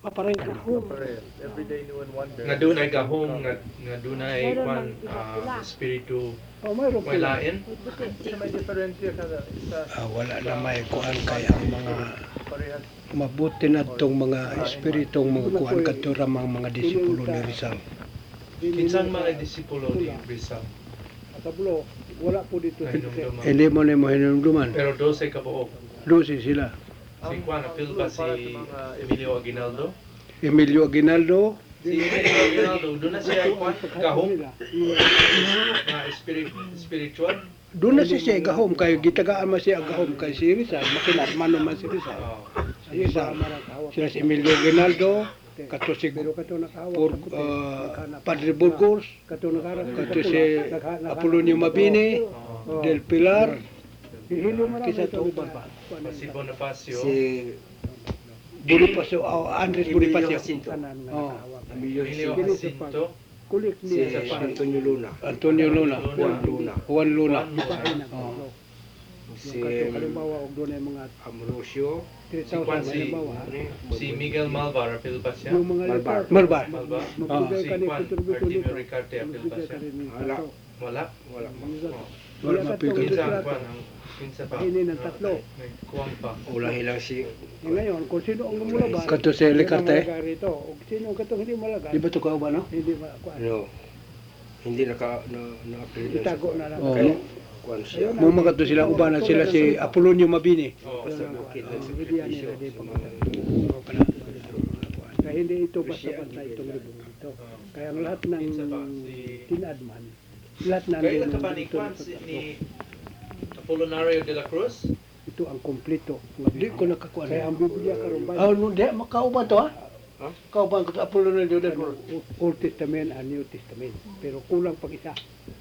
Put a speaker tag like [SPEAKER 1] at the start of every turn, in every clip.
[SPEAKER 1] Paparay ka.
[SPEAKER 2] Every day new and wonder.
[SPEAKER 3] Nga dunay gahom, nga dunay kwan espiritu
[SPEAKER 1] Mayroon
[SPEAKER 3] may lain.
[SPEAKER 2] Sa may diferensya kada isa
[SPEAKER 1] Wala na may kuan kay ang mga
[SPEAKER 2] parehas.
[SPEAKER 1] mabuti na itong mga espiritong mga kuan katurang mga disipulo ni Rizal.
[SPEAKER 3] Kinsan mga disipulo ni Rizal.
[SPEAKER 4] Kabulo, wala po dito.
[SPEAKER 3] Hinumduman.
[SPEAKER 1] Hindi mo na mo hinumduman.
[SPEAKER 3] Pero 12 ka buok.
[SPEAKER 1] Lucy sila.
[SPEAKER 3] Si Juan, apil ba si Emilio Aguinaldo?
[SPEAKER 1] Emilio Aguinaldo,
[SPEAKER 3] Si Emilio Aguinaldo, doon na siya Juan, gahom, na spiritual.
[SPEAKER 1] doon na siya gahom kay gitagaan man siya gahom kay si Rizal, makinatman naman si Rizal.
[SPEAKER 3] Oh.
[SPEAKER 1] Si Rizal, sila si Emilio Aguinaldo, kato si
[SPEAKER 4] Pero kato nakahawak.
[SPEAKER 1] Padre Burgos,
[SPEAKER 4] Kato nakahawak.
[SPEAKER 1] kato si Apolonio Mabini, Del Pilar,
[SPEAKER 4] Hilo mo
[SPEAKER 1] kisa to ba?
[SPEAKER 3] Si Bonifacio.
[SPEAKER 1] Bonifacio, Andres Bonifacio.
[SPEAKER 4] Kanan nga
[SPEAKER 1] Oh.
[SPEAKER 4] nakahawak.
[SPEAKER 3] Emilio Jacinto.
[SPEAKER 4] Kulik niya.
[SPEAKER 5] Antonio Luna,
[SPEAKER 1] Antonio Luna,
[SPEAKER 5] Juan Luna,
[SPEAKER 1] Juan Luna.
[SPEAKER 4] Bahay ng
[SPEAKER 1] Oh.
[SPEAKER 4] Kabulo.
[SPEAKER 5] si
[SPEAKER 4] Kato halimbawa og doon ay mga
[SPEAKER 5] Ambrosio,
[SPEAKER 4] 3,000
[SPEAKER 3] si-
[SPEAKER 4] halimbawa.
[SPEAKER 3] Si Miguel Malvar, apil ba siya?
[SPEAKER 4] Yung mga
[SPEAKER 5] Malbar.
[SPEAKER 4] litar.
[SPEAKER 1] Malbar.
[SPEAKER 3] Malba.
[SPEAKER 4] Magbigay
[SPEAKER 3] Si
[SPEAKER 4] ka ni
[SPEAKER 3] Juan
[SPEAKER 4] kontributo
[SPEAKER 3] Artemio
[SPEAKER 4] nito.
[SPEAKER 3] Ricarte, apil ba
[SPEAKER 4] Magbigay
[SPEAKER 3] siya?
[SPEAKER 4] ka rin ni
[SPEAKER 5] Wala.
[SPEAKER 4] Kato.
[SPEAKER 3] Wala.
[SPEAKER 5] wala pa.
[SPEAKER 3] Oh.
[SPEAKER 1] Wala mapigil.
[SPEAKER 3] Kinsa ang Juan, ang kinsa pa?
[SPEAKER 4] Hinin ng tatlo.
[SPEAKER 3] May kuwang pa.
[SPEAKER 5] Ulahi lang si
[SPEAKER 4] Ngayon, kung sino ang lumulabas,
[SPEAKER 1] Kato si Licarte.
[SPEAKER 4] Rito. O sino katong hindi malagay,
[SPEAKER 1] Di ba ito kauba, no?
[SPEAKER 4] hindi ma kuan.
[SPEAKER 5] ano, hindi na-apelidan
[SPEAKER 4] Itago na lang.
[SPEAKER 1] Oo.
[SPEAKER 5] Kaya, kuwan siya.
[SPEAKER 1] Mo mga to sila uban na sila si Apolonio Mabini.
[SPEAKER 3] Oh.
[SPEAKER 5] Basta bukid lang sa
[SPEAKER 4] Hindi yan
[SPEAKER 5] benepisyo
[SPEAKER 4] nila, di
[SPEAKER 5] sa
[SPEAKER 4] pa
[SPEAKER 5] mga
[SPEAKER 4] Kaya hindi ito basta-basta itong libong ito. Kaya ang lahat ng
[SPEAKER 3] Kinsa pa? Si-
[SPEAKER 4] tinadman, lahat ng
[SPEAKER 3] Kaya ka ba ni Juan, ni Apolinario de la Cruz?
[SPEAKER 4] ito ang kompleto.
[SPEAKER 1] Di ko nakakuan.
[SPEAKER 4] Kaya ang Biblia karon ba?
[SPEAKER 1] No, di makauban to ha.
[SPEAKER 5] Ha?
[SPEAKER 1] Kauban ko sa Apolonio de la Cruz.
[SPEAKER 4] Old Testament and New Testament. Pero kulang pag isa.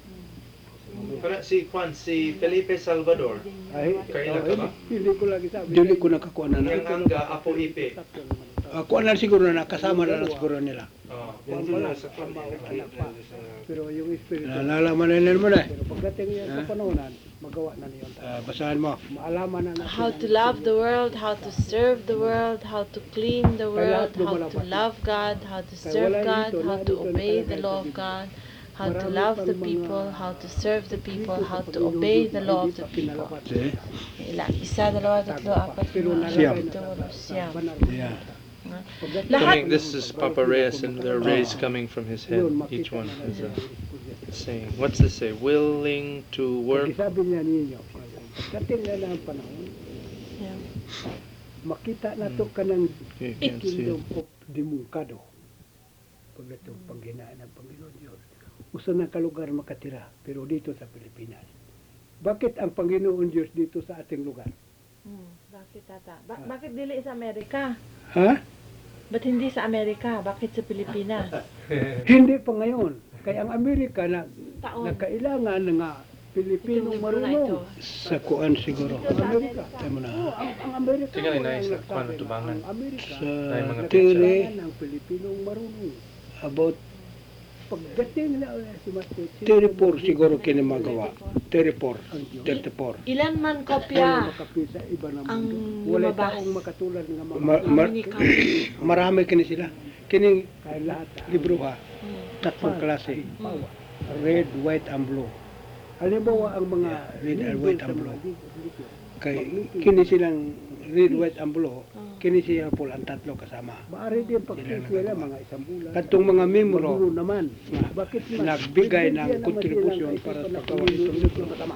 [SPEAKER 3] Pero si Juan, si Felipe Salvador,
[SPEAKER 4] Ay,
[SPEAKER 3] Kailan ka ba?
[SPEAKER 4] Hindi ko lagi sabi.
[SPEAKER 1] Dili ko nakakuan na.
[SPEAKER 3] yung hangga Apo Ipe.
[SPEAKER 1] Kuan na siguro na kasama na lang siguro nila.
[SPEAKER 3] Oh.
[SPEAKER 5] Yan din lang sa kwan.
[SPEAKER 4] Pero yung Espiritu.
[SPEAKER 1] Nalalaman na nila mo na.
[SPEAKER 4] Pero pagdating yan sa panonan, magawa na niyon.
[SPEAKER 1] Basahan mo.
[SPEAKER 4] Maalaman na natin.
[SPEAKER 6] How to love the world, how to serve the world, how to clean the world, how to love God, how to serve God, how to obey the law of God, how to love the people, how to serve the people, how to obey the law of the people. Ilan? Isa, dalawa, tatlo, apat, lima,
[SPEAKER 1] Siyam.
[SPEAKER 6] anim, pito, walo, siyam.
[SPEAKER 1] Yeah.
[SPEAKER 6] Lahat,
[SPEAKER 3] This is Papa Reyes and the rays coming from his head. Each one is a saying. What's this say? Willing to work.
[SPEAKER 4] Sabi niya ninyo, pagdating na lang ang panahon,
[SPEAKER 6] yeah.
[SPEAKER 4] makita na to ka ng
[SPEAKER 3] You can't see
[SPEAKER 4] kingdom
[SPEAKER 3] it.
[SPEAKER 4] of Dimungkado. Pagdating pangginaan ng Panginoon Diyos. Usa na kalugar makatira, pero dito sa Pilipinas. Bakit ang Panginoon Diyos dito sa ating lugar?
[SPEAKER 6] Bakit tata? Bakit dili sa Amerika?
[SPEAKER 4] Ha?
[SPEAKER 6] Ba't hindi sa Amerika? Bakit sa Pilipinas?
[SPEAKER 4] Hindi pa ngayon. Kaya ang Amerika na
[SPEAKER 6] Taon.
[SPEAKER 4] nagkailangan nga Pilipinong
[SPEAKER 6] Itong libro na ito.
[SPEAKER 4] marunong.
[SPEAKER 1] Sa kuan siguro.
[SPEAKER 4] Amerika.
[SPEAKER 1] Tayo mo na.
[SPEAKER 4] Ang Amerika.
[SPEAKER 3] Sige,
[SPEAKER 4] wala
[SPEAKER 3] nice.
[SPEAKER 4] ang nagsabi
[SPEAKER 3] Kuwan,
[SPEAKER 4] na
[SPEAKER 3] tubangan.
[SPEAKER 4] Ang Amerika.
[SPEAKER 1] Sa
[SPEAKER 3] Tayo mga
[SPEAKER 1] Tiri,
[SPEAKER 4] Kailangan ng Pilipinong marunong.
[SPEAKER 1] about
[SPEAKER 4] Pagdating na si Master
[SPEAKER 1] 34 siguro kinamagawa. 34, 34.
[SPEAKER 6] Ilan man
[SPEAKER 4] Kaya
[SPEAKER 6] kopya
[SPEAKER 4] makapisa iba na
[SPEAKER 6] ang
[SPEAKER 4] mundo. Wala
[SPEAKER 6] lumabas?
[SPEAKER 4] taong makatulad ng mga
[SPEAKER 1] Marami kini sila. Kining
[SPEAKER 4] kaya lahat.
[SPEAKER 1] libro ha, tatlong klase. Red, white, and blue.
[SPEAKER 4] Halimbawa ang mga
[SPEAKER 1] Red,
[SPEAKER 4] leader
[SPEAKER 1] white,
[SPEAKER 4] sa
[SPEAKER 1] and
[SPEAKER 4] mga
[SPEAKER 1] blue.
[SPEAKER 4] leader.
[SPEAKER 1] Kay kini silang red, white, and blue. Kini siya po ang tatlo kasama.
[SPEAKER 4] Maaari din pagkikila mga isang bulan.
[SPEAKER 1] Katong mga membro
[SPEAKER 4] Magulo naman. Bakit
[SPEAKER 1] nagbigay ng kontribusyon para sa paggawa nitong libro.
[SPEAKER 4] matama?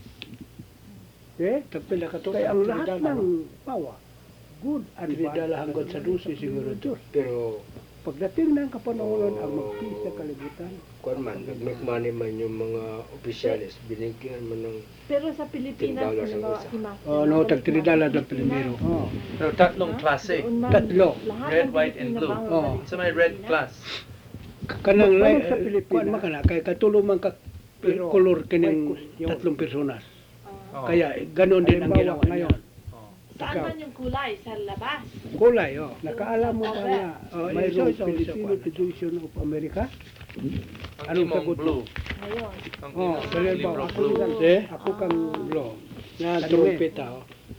[SPEAKER 4] Eh?
[SPEAKER 1] Tagpila ka to.
[SPEAKER 4] Kaya ang lahat ng pawa, good and bad.
[SPEAKER 1] Pinidala hanggang sa 12 siguro to.
[SPEAKER 5] Pero,
[SPEAKER 4] Pagdating ng kapanahonan ang magpisa kalibutan,
[SPEAKER 5] kuwan man, nag-make money man yung mga opisyalis, binigyan man ng
[SPEAKER 6] Pero sa Pilipinas,
[SPEAKER 5] $10 ang
[SPEAKER 6] halimbawa,
[SPEAKER 5] isa.
[SPEAKER 6] si Master.
[SPEAKER 1] Oh, no, tagtrinidala ng primero.
[SPEAKER 4] oh,
[SPEAKER 3] Pero tatlong klase.
[SPEAKER 1] Tatlo.
[SPEAKER 3] Red, white, and blue.
[SPEAKER 1] Oh.
[SPEAKER 3] So may red class.
[SPEAKER 1] Kanang
[SPEAKER 4] Paano sa Pilipinas?
[SPEAKER 1] kuan man kana kay katulong man ka
[SPEAKER 4] Pero,
[SPEAKER 1] color kining
[SPEAKER 4] may question.
[SPEAKER 1] tatlong personas.
[SPEAKER 3] Oh.
[SPEAKER 1] Kaya ganon din ang
[SPEAKER 4] halimbawa
[SPEAKER 1] ginawa
[SPEAKER 4] ngayon,
[SPEAKER 1] ngayon.
[SPEAKER 6] Saan man yung kulay? Sa labas.
[SPEAKER 1] Kulay oh.
[SPEAKER 4] nakaalam mo ba na
[SPEAKER 1] Oh,
[SPEAKER 4] mayroong
[SPEAKER 1] isa,
[SPEAKER 4] Filipino
[SPEAKER 1] kuan.
[SPEAKER 4] Federation of America?
[SPEAKER 3] Ang
[SPEAKER 4] Anong
[SPEAKER 3] imong
[SPEAKER 4] sagot mo?
[SPEAKER 3] blue.
[SPEAKER 6] Ngayon.
[SPEAKER 3] Ang
[SPEAKER 4] Oh,
[SPEAKER 3] imong
[SPEAKER 4] halimbawa,
[SPEAKER 3] libro
[SPEAKER 4] ako
[SPEAKER 3] blue.
[SPEAKER 4] lang,
[SPEAKER 1] Eh?
[SPEAKER 4] ako kang
[SPEAKER 1] Blo. Na
[SPEAKER 4] Ano
[SPEAKER 1] trumpeta oh.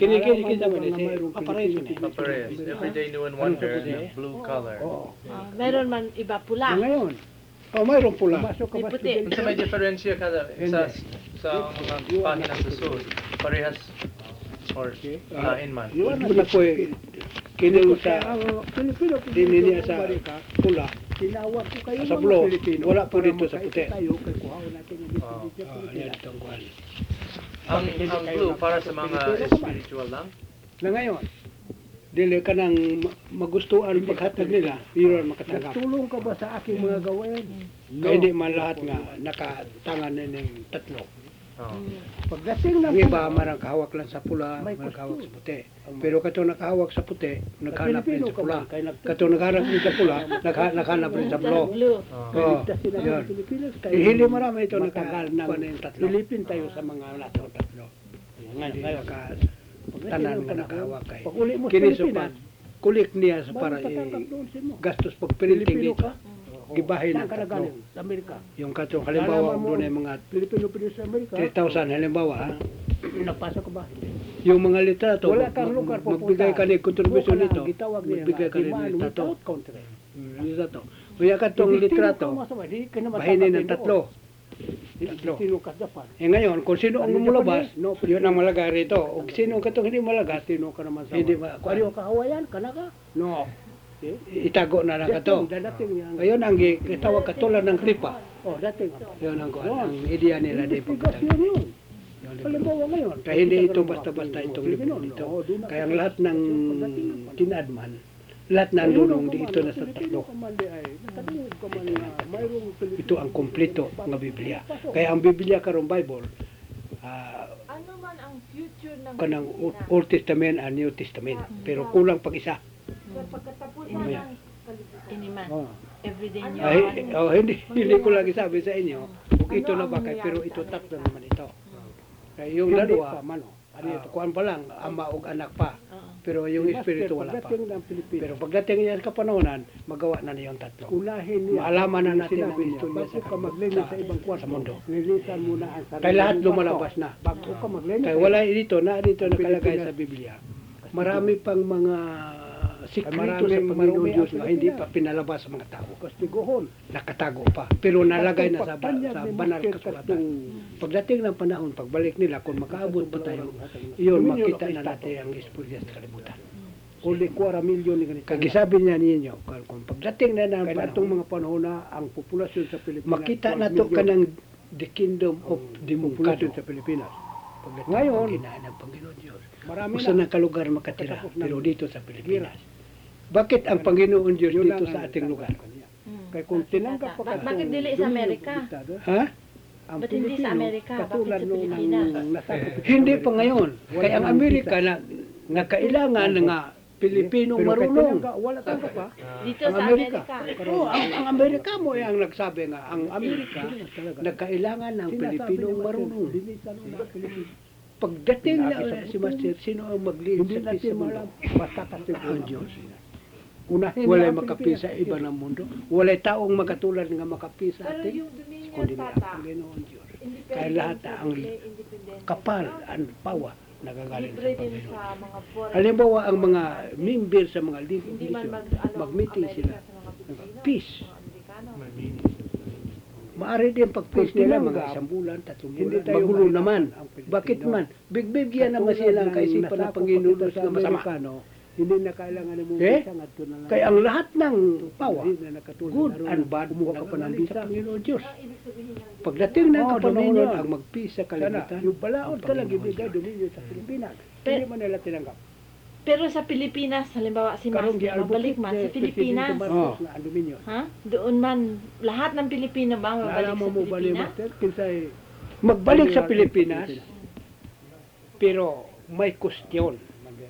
[SPEAKER 1] Kini kita man isi. Apareso ni.
[SPEAKER 2] Papares. Every day new and wonder. Blue color.
[SPEAKER 4] Oo.
[SPEAKER 6] Meron man iba
[SPEAKER 4] Na
[SPEAKER 6] pula.
[SPEAKER 4] ngayon,
[SPEAKER 1] Oh, mayroon pula.
[SPEAKER 4] pumasok ka
[SPEAKER 6] May
[SPEAKER 4] ba
[SPEAKER 6] puti.
[SPEAKER 2] Unsa may diferensya kada sa mga pahina sa sud? Parehas or lain man.
[SPEAKER 1] Yun na po kini sa
[SPEAKER 4] ang Pilipino,
[SPEAKER 1] dininiya sa pula.
[SPEAKER 4] tinawag ko kayo
[SPEAKER 1] Sa
[SPEAKER 4] mga
[SPEAKER 1] blo,
[SPEAKER 4] Pilipino.
[SPEAKER 1] wala po
[SPEAKER 4] para
[SPEAKER 1] dito sa
[SPEAKER 4] magkaisa
[SPEAKER 1] puti.
[SPEAKER 4] Tayo, kay kuhaon natin yung
[SPEAKER 1] Ah,
[SPEAKER 4] Pilipinas.
[SPEAKER 1] yan itong kuhan.
[SPEAKER 2] Ang blue para sa mga spiritual lang.
[SPEAKER 1] Na ngayon, dili ka nang magustuhan paghatag nila, yun ang makatanggap.
[SPEAKER 4] Nagtulong ka ba sa aking mga gawain?
[SPEAKER 1] Kaya hindi man lahat nga nakatangan na ng tatlo.
[SPEAKER 2] Oh.
[SPEAKER 4] Pagdating ng
[SPEAKER 1] Ang iba marang kahawak lang sa pula,
[SPEAKER 4] May
[SPEAKER 1] marang kahawak sa
[SPEAKER 4] costume.
[SPEAKER 1] puti. Pero kato nakahawak sa puti, naghanap rin
[SPEAKER 4] Pilipino
[SPEAKER 1] sa
[SPEAKER 4] ka
[SPEAKER 1] pula.
[SPEAKER 4] ba? Kaya
[SPEAKER 1] Kato naghanap rin sa pula, naghanap rin sa blue.
[SPEAKER 6] Blue.
[SPEAKER 2] Oh.
[SPEAKER 1] Oh,
[SPEAKER 4] Ligtas sila ng
[SPEAKER 1] yun.
[SPEAKER 4] Pilipinas. Kaya
[SPEAKER 1] Hindi marami ito
[SPEAKER 4] matagal ng
[SPEAKER 1] kuha na yung tatlo.
[SPEAKER 4] Pilipin tayo sa mga nato.
[SPEAKER 1] Tatlo. Ngayon, ka
[SPEAKER 4] Pagdating
[SPEAKER 1] tanan
[SPEAKER 4] ng
[SPEAKER 1] nga
[SPEAKER 4] panahon,
[SPEAKER 1] nakahawak kay.
[SPEAKER 4] pag uli mo sa
[SPEAKER 1] Kini sa
[SPEAKER 4] Pilipinas,
[SPEAKER 1] kulik niya sa para
[SPEAKER 4] para tatanggap doon sa mo.
[SPEAKER 1] gastos pag printing
[SPEAKER 4] Pilipino
[SPEAKER 1] dito.
[SPEAKER 4] ka?
[SPEAKER 1] Gibahin
[SPEAKER 4] Saan
[SPEAKER 1] ng
[SPEAKER 4] ka
[SPEAKER 1] tatlo.
[SPEAKER 4] nagaling? Sa Amerika.
[SPEAKER 1] Yung katong halimbawa
[SPEAKER 4] Nalaman mo,
[SPEAKER 1] doon ay mga
[SPEAKER 4] Pilipino sa Amerika.
[SPEAKER 1] 3,000 halimbawa ha.
[SPEAKER 4] Nagpasok ka ba?
[SPEAKER 1] Yung mga litrato,
[SPEAKER 4] Wala kang lugar
[SPEAKER 1] magbigay ka ni contribution
[SPEAKER 4] Buka na,
[SPEAKER 1] nito.
[SPEAKER 4] gitawag niya
[SPEAKER 1] Magbigay
[SPEAKER 4] nga,
[SPEAKER 1] ka ni
[SPEAKER 4] demand
[SPEAKER 1] litrato.
[SPEAKER 4] without country.
[SPEAKER 1] Litrato. Kaya katong
[SPEAKER 4] Hindi
[SPEAKER 1] litrato,
[SPEAKER 4] ka masama, di ka naman
[SPEAKER 1] bahinin ng
[SPEAKER 4] tatanggapin
[SPEAKER 1] tatlo.
[SPEAKER 4] doon. Sino ka dapat?
[SPEAKER 1] Eh ngayon, kung sino ang
[SPEAKER 4] Ano
[SPEAKER 1] lumulabas,
[SPEAKER 4] Japanese? No,
[SPEAKER 1] yun ang malagay rito. O sino katong hindi malagas,
[SPEAKER 4] Sino ka naman sa
[SPEAKER 1] hindi ba,
[SPEAKER 4] Pareho ka Hawaiian, ka na ka? No.
[SPEAKER 1] itago na lang kato.
[SPEAKER 4] Dadating niya.
[SPEAKER 1] Ayun ang gitawag katulad ng kripa.
[SPEAKER 4] Oh, dating.
[SPEAKER 1] Yun ang ang ideya nila di
[SPEAKER 4] Investigasyon
[SPEAKER 1] pagkatag.
[SPEAKER 4] yun. Halimbawa ngayon.
[SPEAKER 1] Kaya hindi
[SPEAKER 4] kita
[SPEAKER 1] ito
[SPEAKER 4] ka ng
[SPEAKER 1] basta-basta
[SPEAKER 4] mga
[SPEAKER 1] itong
[SPEAKER 4] Pilipino,
[SPEAKER 1] libro dito.
[SPEAKER 4] no, doon na
[SPEAKER 1] Kaya
[SPEAKER 4] ka-
[SPEAKER 1] ang lahat ng
[SPEAKER 4] Pagdating ng panahon.
[SPEAKER 1] tinadman, lahat na
[SPEAKER 4] Ayun,
[SPEAKER 1] dulong
[SPEAKER 4] ang
[SPEAKER 1] dito na sa
[SPEAKER 4] Pilipino
[SPEAKER 1] tatlo.
[SPEAKER 4] ka man di ay, nakadungog ka man na mayroong Pilipino.
[SPEAKER 1] Ito ang kompleto nga Biblia. Kaya ang Biblia karong Bible,
[SPEAKER 6] Ano man ang future ng
[SPEAKER 1] kanang Old Testament and New Testament. Pero kulang pag isa. Mamaya.
[SPEAKER 6] Iniman.
[SPEAKER 4] Oh.
[SPEAKER 6] Everyday nyo.
[SPEAKER 1] Hindi ko lagi sabi sa inyo, kung ito na bakay, pero ito tatlo naman ito. Kaya yung
[SPEAKER 4] Hindi
[SPEAKER 1] dalawa,
[SPEAKER 4] pa, mano.
[SPEAKER 1] ano ito, kuhan pa lang, ama o anak pa.
[SPEAKER 6] Oo.
[SPEAKER 1] Pero yung espiritu wala pa.
[SPEAKER 4] Pagdating ng Pilipinas,
[SPEAKER 1] Pero pagdating niya sa kapanahonan, magawa na niya yung tatlo.
[SPEAKER 4] unahin niya.
[SPEAKER 1] Maalaman na natin
[SPEAKER 4] Sinabi
[SPEAKER 1] ang
[SPEAKER 4] niya,
[SPEAKER 1] istorya
[SPEAKER 4] bago ka maglinis sa ibang kwarto,
[SPEAKER 1] sa mundo.
[SPEAKER 4] linisan muna ang sarili.
[SPEAKER 1] Kaya lahat
[SPEAKER 4] mong
[SPEAKER 1] lumalabas
[SPEAKER 4] kwarto.
[SPEAKER 1] na.
[SPEAKER 4] Bago ka maglinis.
[SPEAKER 1] Kaya
[SPEAKER 4] sa
[SPEAKER 1] wala dito nakalagay
[SPEAKER 4] Pilipinas.
[SPEAKER 1] sa Biblia. Marami pang mga sikreto
[SPEAKER 4] Maraming
[SPEAKER 1] sa Panginoon
[SPEAKER 4] marumi
[SPEAKER 1] Diyos
[SPEAKER 4] ang
[SPEAKER 1] na hindi
[SPEAKER 4] Pilipinas.
[SPEAKER 1] pa pinalabas sa mga tao.
[SPEAKER 4] Kastiguhon.
[SPEAKER 1] Nakatago pa. Pero nalagay na sa
[SPEAKER 4] Pagtanyag
[SPEAKER 1] sa
[SPEAKER 4] ni
[SPEAKER 1] banal
[SPEAKER 4] Master
[SPEAKER 1] kasulatan.
[SPEAKER 4] Kastong-
[SPEAKER 1] Pagdating ng panahon, pagbalik nila, kung makaabot pa tayo, iyon makita na natin ang espulya sa kalibutan.
[SPEAKER 4] Uli 4 milyon ni ganito.
[SPEAKER 1] Kagisabi niya ninyo, kung pagdating na ng
[SPEAKER 4] Kaya itong
[SPEAKER 1] panahon,
[SPEAKER 4] mga panahon na ang populasyon sa Pilipinas.
[SPEAKER 1] makita
[SPEAKER 4] 12
[SPEAKER 1] na to
[SPEAKER 4] milyon.
[SPEAKER 1] ka ng the kingdom of
[SPEAKER 4] Populasyon
[SPEAKER 1] Democado.
[SPEAKER 4] sa Pilipinas.
[SPEAKER 1] Pagdating
[SPEAKER 4] Ngayon,
[SPEAKER 1] ng ginaan ng Panginoon Diyos.
[SPEAKER 4] Marami
[SPEAKER 1] Gusto
[SPEAKER 4] na.
[SPEAKER 1] ng kalugar makatira,
[SPEAKER 4] Katapos ng
[SPEAKER 1] pero dito sa Pilipinas. Bakit ang Panginoon Diyos
[SPEAKER 4] Yun
[SPEAKER 1] dito
[SPEAKER 4] lang
[SPEAKER 1] sa
[SPEAKER 4] ang
[SPEAKER 1] ating lugar?
[SPEAKER 4] kanya.
[SPEAKER 6] Hmm.
[SPEAKER 4] Kaya kung tinanggap pa
[SPEAKER 6] Bakit dili sa Amerika?
[SPEAKER 1] Ha?
[SPEAKER 4] Ang
[SPEAKER 6] Ba't hindi sa
[SPEAKER 4] Pilipino,
[SPEAKER 6] Amerika?
[SPEAKER 4] katulad
[SPEAKER 6] Bakit sa
[SPEAKER 4] nung
[SPEAKER 6] Pilipinas?
[SPEAKER 4] nasakop.
[SPEAKER 1] Hindi pa ngayon.
[SPEAKER 4] Wala
[SPEAKER 1] Kaya ang
[SPEAKER 4] nang
[SPEAKER 1] Amerika na kailangan nga Pilipinong
[SPEAKER 4] Pero kahit
[SPEAKER 1] marunong.
[SPEAKER 4] tinangga, wala tanggap pa.
[SPEAKER 6] Dito
[SPEAKER 1] Ang
[SPEAKER 6] sa
[SPEAKER 1] Amerika.
[SPEAKER 6] Amerika.
[SPEAKER 1] Oo, ang Amerika mo ang nagsabi nga, ang Amerika nagkailangan ng Pilipinong marunong.
[SPEAKER 4] Linisan mo na Pilipino.
[SPEAKER 1] Pagdating na
[SPEAKER 4] Lagi sa
[SPEAKER 1] si Master, sino ang maglinis
[SPEAKER 4] Hindi
[SPEAKER 1] sa
[SPEAKER 4] natin
[SPEAKER 1] sa mundo?
[SPEAKER 4] malam. Basta kasi
[SPEAKER 1] Ang Diyos.
[SPEAKER 4] Unahin
[SPEAKER 1] Walay
[SPEAKER 4] na ang
[SPEAKER 1] makapi sa
[SPEAKER 4] Pilipinas.
[SPEAKER 1] iba ng mundo. Walay taong makatulad nga makapi sa
[SPEAKER 6] Pero
[SPEAKER 1] atin.
[SPEAKER 6] yung Dominion
[SPEAKER 1] Kundi ang
[SPEAKER 6] tata,
[SPEAKER 1] Panginoon Diyos.
[SPEAKER 6] independent,
[SPEAKER 1] Kaya lahat ang
[SPEAKER 6] independent.
[SPEAKER 1] kapal, ang pawa, nagagaling sa
[SPEAKER 6] Libre din
[SPEAKER 1] Panginoon.
[SPEAKER 6] sa mga foreign.
[SPEAKER 1] Halimbawa, ang mga member sa mga
[SPEAKER 6] Hindi man
[SPEAKER 1] leadership, mag-meeting
[SPEAKER 6] Amerika
[SPEAKER 1] sila.
[SPEAKER 6] sa mga Pilipino,
[SPEAKER 1] Peace.
[SPEAKER 6] mga Amerikano.
[SPEAKER 1] Maaari din pag-peace
[SPEAKER 4] Kung
[SPEAKER 1] nila
[SPEAKER 4] tinanggap,
[SPEAKER 1] mga isang bulan, 3
[SPEAKER 4] hindi
[SPEAKER 1] bulan.
[SPEAKER 4] tayo
[SPEAKER 1] Magulo
[SPEAKER 4] mahirapan
[SPEAKER 1] naman.
[SPEAKER 4] ang Pilipino.
[SPEAKER 1] Bakit man? Bigbigyan naman
[SPEAKER 4] Katulad
[SPEAKER 1] sila ang
[SPEAKER 4] ng
[SPEAKER 1] kaisipan ng
[SPEAKER 4] nasakop
[SPEAKER 1] Panginoon
[SPEAKER 4] pa kita
[SPEAKER 1] na
[SPEAKER 4] sa
[SPEAKER 1] masama.
[SPEAKER 4] Amerikano, hindi na kailangan mo
[SPEAKER 1] Eh?
[SPEAKER 4] visa ngadto na lang.
[SPEAKER 1] Kaya ang lahat ng pawa,
[SPEAKER 4] Hindi na nakatulad
[SPEAKER 1] good
[SPEAKER 4] na
[SPEAKER 1] and bad,
[SPEAKER 4] kumuha ka pa ng
[SPEAKER 1] nagagaling
[SPEAKER 4] visa.
[SPEAKER 1] sa Panginoon Diyos.
[SPEAKER 6] Ibig sabihin ng
[SPEAKER 1] Pagdating ng
[SPEAKER 4] Oh,
[SPEAKER 1] kapanahon
[SPEAKER 4] Dominion.
[SPEAKER 1] ang mag-peace sa
[SPEAKER 4] Sana,
[SPEAKER 1] kalibutan,
[SPEAKER 4] yung balaod
[SPEAKER 1] ang
[SPEAKER 4] ka lang
[SPEAKER 1] Panginoon
[SPEAKER 4] ibigay
[SPEAKER 1] Diyos.
[SPEAKER 4] dominyo sa Pilipinas.
[SPEAKER 6] Pero-
[SPEAKER 4] Hindi man nila tinanggap.
[SPEAKER 6] Pero sa Pilipinas, halimbawa si
[SPEAKER 4] Karong
[SPEAKER 6] Master, mabalik man sa Pilipinas.
[SPEAKER 1] Oh.
[SPEAKER 4] Na ang dominyo.
[SPEAKER 6] Ha? Doon man, lahat ng Pilipino ba mabalik
[SPEAKER 4] Naalama
[SPEAKER 6] sa
[SPEAKER 4] mo ba ni
[SPEAKER 6] Pilipinas?
[SPEAKER 4] Master? Kinsay
[SPEAKER 1] Magbalik sa
[SPEAKER 4] Pilipinas.
[SPEAKER 1] Pilipinas, pero may kustyon.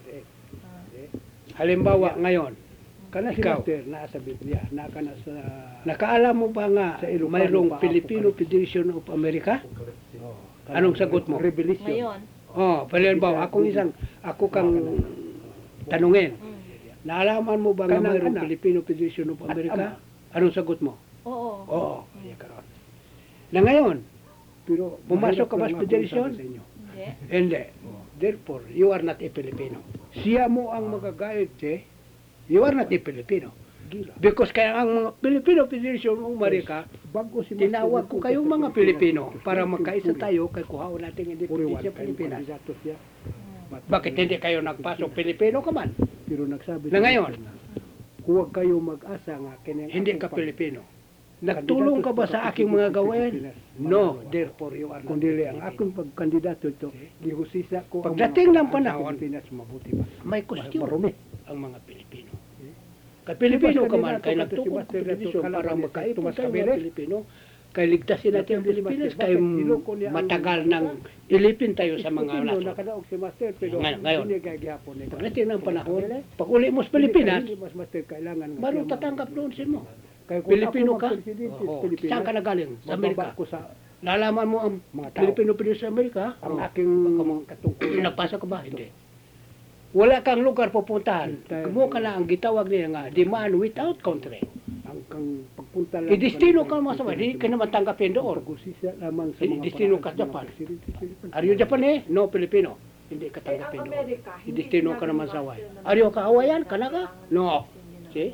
[SPEAKER 1] Halimbawa ngayon,
[SPEAKER 4] Kana si
[SPEAKER 1] Ikaw.
[SPEAKER 4] Master naa sa Biblia, naa ka na sa
[SPEAKER 1] nakaalam mo ba nga
[SPEAKER 4] Sa Ilocano
[SPEAKER 1] mayroong
[SPEAKER 4] pa,
[SPEAKER 1] Filipino Federation of America? Anong sagot mo?
[SPEAKER 4] Revelation.
[SPEAKER 6] Ngayon.
[SPEAKER 1] Oh, halimbawa, ako kang tanungin. Naalaman mo ba nga
[SPEAKER 4] Kanang
[SPEAKER 1] mayroong
[SPEAKER 4] anak.
[SPEAKER 1] Filipino Federation of
[SPEAKER 4] At
[SPEAKER 1] America? Anong sagot mo?
[SPEAKER 6] Oo.
[SPEAKER 1] Oo. Iya karon. Na ngayon,
[SPEAKER 4] Pero
[SPEAKER 1] Pumasok ka ba
[SPEAKER 4] mahirap
[SPEAKER 1] sa
[SPEAKER 4] lang
[SPEAKER 1] federation?
[SPEAKER 4] ako sabi sa inyo.
[SPEAKER 6] Hindi.
[SPEAKER 1] hindi. therefore you are not a Filipino.
[SPEAKER 4] Siya mo ang magagayad,
[SPEAKER 1] See? You are not a Filipino.
[SPEAKER 4] Gila.
[SPEAKER 1] Because kaya ang mga Filipino Federation ng Amerika,
[SPEAKER 4] Bago si
[SPEAKER 1] tinawag ko kayong mga Pilipino para magkaisa tayo kay kuhaon natin
[SPEAKER 4] Puriwan,
[SPEAKER 1] independensya Pilipinas.
[SPEAKER 4] kandidato siya.
[SPEAKER 1] Bakit hindi kayo nagpasok Pilipino ka man?
[SPEAKER 4] Pero nagsabi
[SPEAKER 1] Na ngayon?
[SPEAKER 4] huwag kayo mag-asa nga kinang
[SPEAKER 1] Hindi ka Pilipino. Nagtulong ka ba sa aking mga gawain? No, therefore you are not
[SPEAKER 4] Kundi
[SPEAKER 1] a
[SPEAKER 4] ang
[SPEAKER 1] Filipino.
[SPEAKER 4] akong pagkandidato ito, gihusisa ko
[SPEAKER 1] Pagdating ng
[SPEAKER 4] ang
[SPEAKER 1] panahon,
[SPEAKER 4] Pilipinas mabuti ba?
[SPEAKER 1] may question
[SPEAKER 4] Marumi.
[SPEAKER 1] ang mga Pilipino. Kay Pilipino ka man, kay
[SPEAKER 4] Kandidato
[SPEAKER 1] nagtukod
[SPEAKER 4] ka
[SPEAKER 1] ka
[SPEAKER 4] si
[SPEAKER 1] Pilipino
[SPEAKER 4] Master
[SPEAKER 1] para
[SPEAKER 4] Kalaban,
[SPEAKER 1] magkaipon
[SPEAKER 4] Tomas
[SPEAKER 1] tayo mga
[SPEAKER 4] Cabeles.
[SPEAKER 1] Pilipino, kay ligtasin natin ang
[SPEAKER 4] Bakit
[SPEAKER 1] Pilipinas,
[SPEAKER 4] bakit
[SPEAKER 1] kay
[SPEAKER 4] iloko niya ang-
[SPEAKER 1] matagal nang ilipin tayo sa mga
[SPEAKER 4] Isipin mo,
[SPEAKER 1] naso.
[SPEAKER 4] nakadaog si Master, pero
[SPEAKER 1] Ngayon.
[SPEAKER 4] hindi kaya gihapon nito.
[SPEAKER 1] Pagdating ng panahon, pag uli mo sa Pilipinas,
[SPEAKER 4] Hindi mas Master kailangan nga
[SPEAKER 1] marong
[SPEAKER 4] siya
[SPEAKER 1] tatanggap doon sa mo.
[SPEAKER 4] Kaya kung
[SPEAKER 1] Pilipino
[SPEAKER 4] ako
[SPEAKER 1] ka?
[SPEAKER 4] magpresidente sa
[SPEAKER 1] Oo.
[SPEAKER 4] Pilipinas,
[SPEAKER 1] Saan ka nagaling? Sa Amerika.
[SPEAKER 4] mababa ko sa
[SPEAKER 1] Nalaman mo ang
[SPEAKER 4] Mga tao.
[SPEAKER 1] Pilipino sa Amerika?
[SPEAKER 4] ang
[SPEAKER 1] Oo.
[SPEAKER 4] aking
[SPEAKER 1] Baka mga
[SPEAKER 4] katungkulan.
[SPEAKER 1] Nagpasa ka ba? Hindi. Wala kang lugar pupuntahan.
[SPEAKER 4] Hintay.
[SPEAKER 1] Kumuha ka na ang gitawag niya nga, demand without country.
[SPEAKER 4] Ang kang pagpunta lang.
[SPEAKER 1] Idestino ka naman sa mga, hindi ka naman tanggapin doon.
[SPEAKER 4] Pag-usisa lamang sa mga
[SPEAKER 1] Idestino ka
[SPEAKER 4] paraan
[SPEAKER 1] sa
[SPEAKER 4] ng
[SPEAKER 1] Japan.
[SPEAKER 4] presidente sa Pilipinas.
[SPEAKER 1] Are you Japanese? No, Filipino. Hindi ka tanggapin doon. Idestino ka naman sa Hawaii. Are you ka Hawaiian? Kanaka? No. See?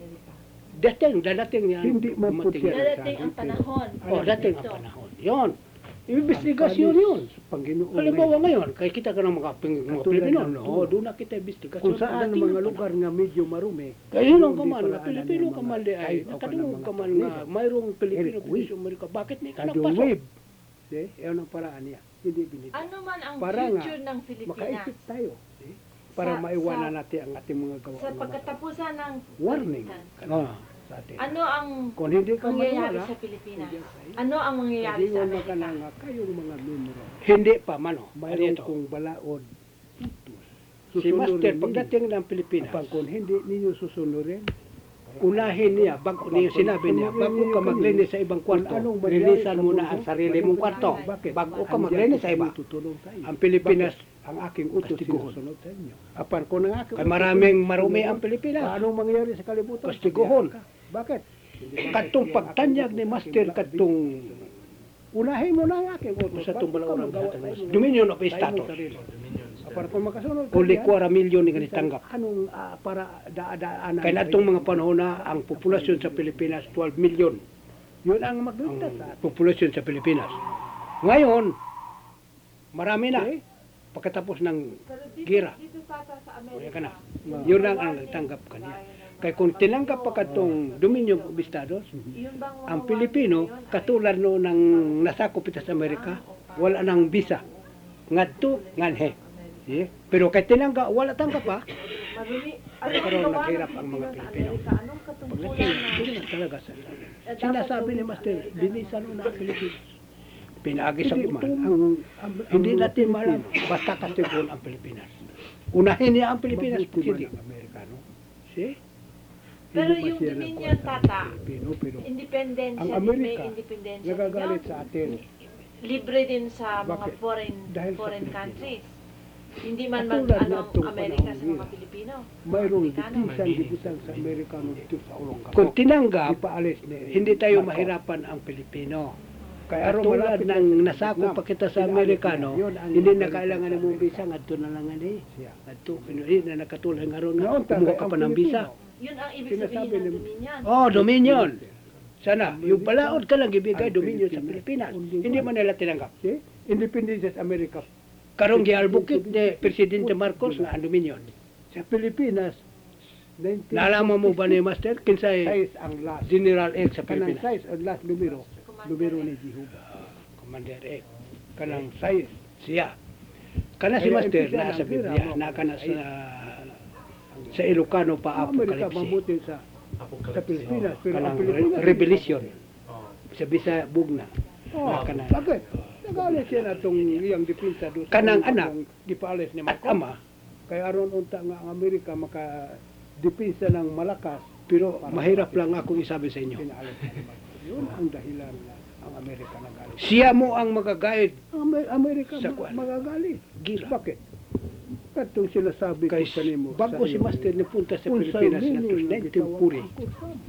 [SPEAKER 1] Dadating yan.
[SPEAKER 4] Hindi man po
[SPEAKER 1] dumating
[SPEAKER 4] siya.
[SPEAKER 1] yan.
[SPEAKER 6] Dadating ang panahon.
[SPEAKER 1] Oh, dating ang panahon. Yon. Investigasyon yun.
[SPEAKER 4] Panginoon.
[SPEAKER 1] Halimbawa ngayon, kaya kita ka ng mga
[SPEAKER 4] Katulad
[SPEAKER 1] Pilipino,
[SPEAKER 4] ng-
[SPEAKER 1] no, doon na kita investigasyon.
[SPEAKER 4] Kung saan
[SPEAKER 1] Pagdating
[SPEAKER 4] mga
[SPEAKER 1] ng
[SPEAKER 4] lugar nga medyo marumi.
[SPEAKER 1] Kaya yun ang
[SPEAKER 4] hindi
[SPEAKER 1] kaman,
[SPEAKER 4] pala
[SPEAKER 1] na Pilipino
[SPEAKER 4] ano
[SPEAKER 1] ka
[SPEAKER 4] ng
[SPEAKER 1] man
[SPEAKER 4] mga
[SPEAKER 1] di ay,
[SPEAKER 4] kahit o
[SPEAKER 1] nakatanong
[SPEAKER 4] ka ng
[SPEAKER 1] ka man
[SPEAKER 4] mga
[SPEAKER 1] nga, mayroong Pilipino
[SPEAKER 4] Eric Wee.
[SPEAKER 1] sa Amerika, bakit di ka
[SPEAKER 4] Kado
[SPEAKER 1] nagpasok?
[SPEAKER 4] wave. See? Yun ang paraan niya. Hindi binibig.
[SPEAKER 6] Ano man ang
[SPEAKER 4] Para nga,
[SPEAKER 6] future ng Pilipinas?
[SPEAKER 4] Makaisip tayo. See? Para
[SPEAKER 6] Sa-
[SPEAKER 4] maiwanan
[SPEAKER 6] sa-
[SPEAKER 4] natin ang ating mga gawa.
[SPEAKER 6] Sa pagkatapusan ng
[SPEAKER 4] Warning.
[SPEAKER 6] Pilipinas,
[SPEAKER 1] Oh.
[SPEAKER 4] Sa atin.
[SPEAKER 6] ano ang
[SPEAKER 4] Kung hindi ka
[SPEAKER 6] mangyayari
[SPEAKER 4] maniwala,
[SPEAKER 6] sa Pilipinas? Ano ang mangyayari
[SPEAKER 4] hindi
[SPEAKER 6] sa
[SPEAKER 4] mo ka na
[SPEAKER 6] Amerika?
[SPEAKER 4] nga kayong mga memro.
[SPEAKER 1] Hindi pa, mano.
[SPEAKER 4] Mayroon
[SPEAKER 1] Dito.
[SPEAKER 4] kong balaod. Putus.
[SPEAKER 1] Si Master,
[SPEAKER 4] Susunurin ninyo.
[SPEAKER 1] pagdating ng Pilipinas,
[SPEAKER 4] Apang kung hindi ninyo susunurin,
[SPEAKER 1] unahin niya, bago niya sinabi niya, bago ka maglinis sa ibang kwarto,
[SPEAKER 4] Anong mangyari
[SPEAKER 1] linisan
[SPEAKER 4] sa
[SPEAKER 1] mo na
[SPEAKER 4] mundo?
[SPEAKER 1] ang sarili mong kwarto.
[SPEAKER 4] Bakit?
[SPEAKER 1] Bago ka
[SPEAKER 4] Andiyan
[SPEAKER 1] maglinis sa
[SPEAKER 4] ko
[SPEAKER 1] iba.
[SPEAKER 4] tutulong sa iyo.
[SPEAKER 1] Ang Pilipinas,
[SPEAKER 4] Bakit? Ang aking utos
[SPEAKER 1] Kastiguhon.
[SPEAKER 4] sinusunod sa inyo. Apan kung ang aking
[SPEAKER 1] kay
[SPEAKER 4] utos
[SPEAKER 1] maraming
[SPEAKER 4] sinusunod,
[SPEAKER 1] marumi ang Pilipinas.
[SPEAKER 4] Anong mangyari sa kalibutan?
[SPEAKER 1] Kastiguhon.
[SPEAKER 4] Bakit?
[SPEAKER 1] Katong pagtanyag ni Master, katong
[SPEAKER 4] Unahin mo na ang aking utos.
[SPEAKER 1] sa itong
[SPEAKER 4] Bago ka
[SPEAKER 1] balaurang
[SPEAKER 4] magawa
[SPEAKER 1] lahat
[SPEAKER 4] sa inyo.
[SPEAKER 1] Dominion of
[SPEAKER 4] Sa inyong
[SPEAKER 1] status.
[SPEAKER 4] sarili. Apan kung makasunod ka
[SPEAKER 1] Kuli
[SPEAKER 4] diyan,
[SPEAKER 1] 4 milyon ni ganitanggap.
[SPEAKER 4] Anong para daan
[SPEAKER 1] Kaya natong mga panahon na ang populasyon sa Pilipinas 12 milyon
[SPEAKER 4] yun ang
[SPEAKER 1] ang
[SPEAKER 4] magligtas sa atin.
[SPEAKER 1] populasyon sa Pilipinas. Ngayon, marami na.
[SPEAKER 4] Okay?
[SPEAKER 1] Pagkatapos ng gira.
[SPEAKER 6] Dito sa
[SPEAKER 1] Kaya ka na. Yun lang ang nagtanggap kanya. Kaya kung tinanggap pa katong Dominion of Estados, ang Pilipino, katulad no ng nasakop ito sa Amerika, wala nang visa. Ngadto, nganhe. Yeah? Pero kay tinanggap, wala tanggap pa, karon naghirap ang mga Pilipino.
[SPEAKER 6] Anong
[SPEAKER 1] Pagdating, hindi na talaga sa sinasabi ni Master, binisan mo na ang Pilipinas. Pinagi sa
[SPEAKER 4] Hindi,
[SPEAKER 1] kuman.
[SPEAKER 4] ang-
[SPEAKER 1] Hindi natin malam, basta katigon ang Pilipinas. Unahin niya ang Pilipinas,
[SPEAKER 4] Mabuti man
[SPEAKER 1] hindi.
[SPEAKER 4] ang Amerikano.
[SPEAKER 1] See?
[SPEAKER 6] Pero
[SPEAKER 4] Hindi ba
[SPEAKER 6] yung
[SPEAKER 4] siya
[SPEAKER 6] Dominion,
[SPEAKER 4] nagkuha sa
[SPEAKER 6] tata,
[SPEAKER 4] Pilipino, pero
[SPEAKER 6] independensya,
[SPEAKER 4] ang
[SPEAKER 6] din,
[SPEAKER 4] Amerika,
[SPEAKER 6] may independensya
[SPEAKER 4] nagagalit
[SPEAKER 6] din
[SPEAKER 4] sa
[SPEAKER 6] yun.
[SPEAKER 4] atin.
[SPEAKER 6] Libre din sa mga
[SPEAKER 4] Bakit?
[SPEAKER 6] foreign
[SPEAKER 4] Dahil sa
[SPEAKER 6] foreign
[SPEAKER 4] Pilipino.
[SPEAKER 6] countries. Hindi man
[SPEAKER 4] Katulad
[SPEAKER 6] ano
[SPEAKER 4] na
[SPEAKER 6] ang
[SPEAKER 4] itong
[SPEAKER 6] Amerika
[SPEAKER 4] panahon
[SPEAKER 6] sa mga
[SPEAKER 4] nila.
[SPEAKER 6] Pilipino.
[SPEAKER 4] Mayroong
[SPEAKER 6] Amerikano.
[SPEAKER 4] dipisang gibutan sa Amerikano dito sa ulong
[SPEAKER 1] Kung tinanggap,
[SPEAKER 4] Ipaalis ni
[SPEAKER 1] hindi tayo
[SPEAKER 4] Marcos.
[SPEAKER 1] mahirapan ang Pilipino.
[SPEAKER 4] Kaya
[SPEAKER 1] Kaya
[SPEAKER 4] aro
[SPEAKER 1] tulad
[SPEAKER 4] malapit
[SPEAKER 1] ng
[SPEAKER 4] na-
[SPEAKER 1] nasakop pa kita sa
[SPEAKER 4] Pinaalis
[SPEAKER 1] Amerikano,
[SPEAKER 4] niya. Yun ang-
[SPEAKER 1] hindi na kailangan ng mong visa, ngadto na lang ani.
[SPEAKER 4] siya.
[SPEAKER 1] Ngadto, hindi na nakatulad nga ron nga,
[SPEAKER 4] Noon,
[SPEAKER 1] kumuha ka
[SPEAKER 4] ang
[SPEAKER 1] pa ng visa.
[SPEAKER 4] Pilipino,
[SPEAKER 6] Yun ang ibig
[SPEAKER 4] Sinasabi
[SPEAKER 6] sabihin ng
[SPEAKER 4] ni-
[SPEAKER 6] Dominion.
[SPEAKER 1] Oh, Dominion. Sana, yung balaod ka lang ibigay Dominion sa Pilipinas. Hindi man nila tinanggap.
[SPEAKER 4] See? Independence sa Amerika.
[SPEAKER 1] Karong gialbukit ni Presidente Marcos na ang Dominion.
[SPEAKER 4] Sa Pilipinas, 19
[SPEAKER 1] Nalaman mo ba ni Master, kinsay
[SPEAKER 4] size ang last.
[SPEAKER 1] General X sa
[SPEAKER 4] Kanang
[SPEAKER 1] Pilipinas?
[SPEAKER 4] size ang last numero ni Jehovah.
[SPEAKER 1] Commander X. Kanang size, siya. Kana si
[SPEAKER 4] Kaya
[SPEAKER 1] Master
[SPEAKER 4] impisa
[SPEAKER 1] na
[SPEAKER 4] ng
[SPEAKER 1] sa Biblia,
[SPEAKER 4] pira mo.
[SPEAKER 1] na kana sa Ilocano pa
[SPEAKER 4] Ang Amerika
[SPEAKER 1] Apokalipsi.
[SPEAKER 4] mabuti sa Pilipinas. Pero ang
[SPEAKER 1] Kanang
[SPEAKER 4] Pilipinas,
[SPEAKER 1] Revelation. Sa Bisaya Bugna.
[SPEAKER 4] Oh,
[SPEAKER 1] Kana.
[SPEAKER 4] bakit? Nagalit siya na itong iyang dipinsa doon.
[SPEAKER 1] Kanang anak.
[SPEAKER 4] Gipaalis ni
[SPEAKER 1] At
[SPEAKER 4] Marcos.
[SPEAKER 1] ama,
[SPEAKER 4] Kaya aron unta nga ang Amerika maka-dipinsa ng malakas.
[SPEAKER 1] pero mahirap lang akong isabi sa inyo.
[SPEAKER 4] Pinaalis ni Marcos. Yun ang dahilan na ang Amerika nagalit.
[SPEAKER 1] Siya mo ang magagayad
[SPEAKER 4] Ang Amerika
[SPEAKER 1] Sa kwan.
[SPEAKER 4] magagalit.
[SPEAKER 1] Gira.
[SPEAKER 4] Bakit? Katong sinasabi ko
[SPEAKER 1] Kay
[SPEAKER 4] sa nimo.
[SPEAKER 1] bago si Master ni punta sa
[SPEAKER 4] Unsa
[SPEAKER 1] Pilipinas
[SPEAKER 4] meaning
[SPEAKER 1] na
[SPEAKER 4] ng
[SPEAKER 1] 1940,
[SPEAKER 4] gitawag ako sa-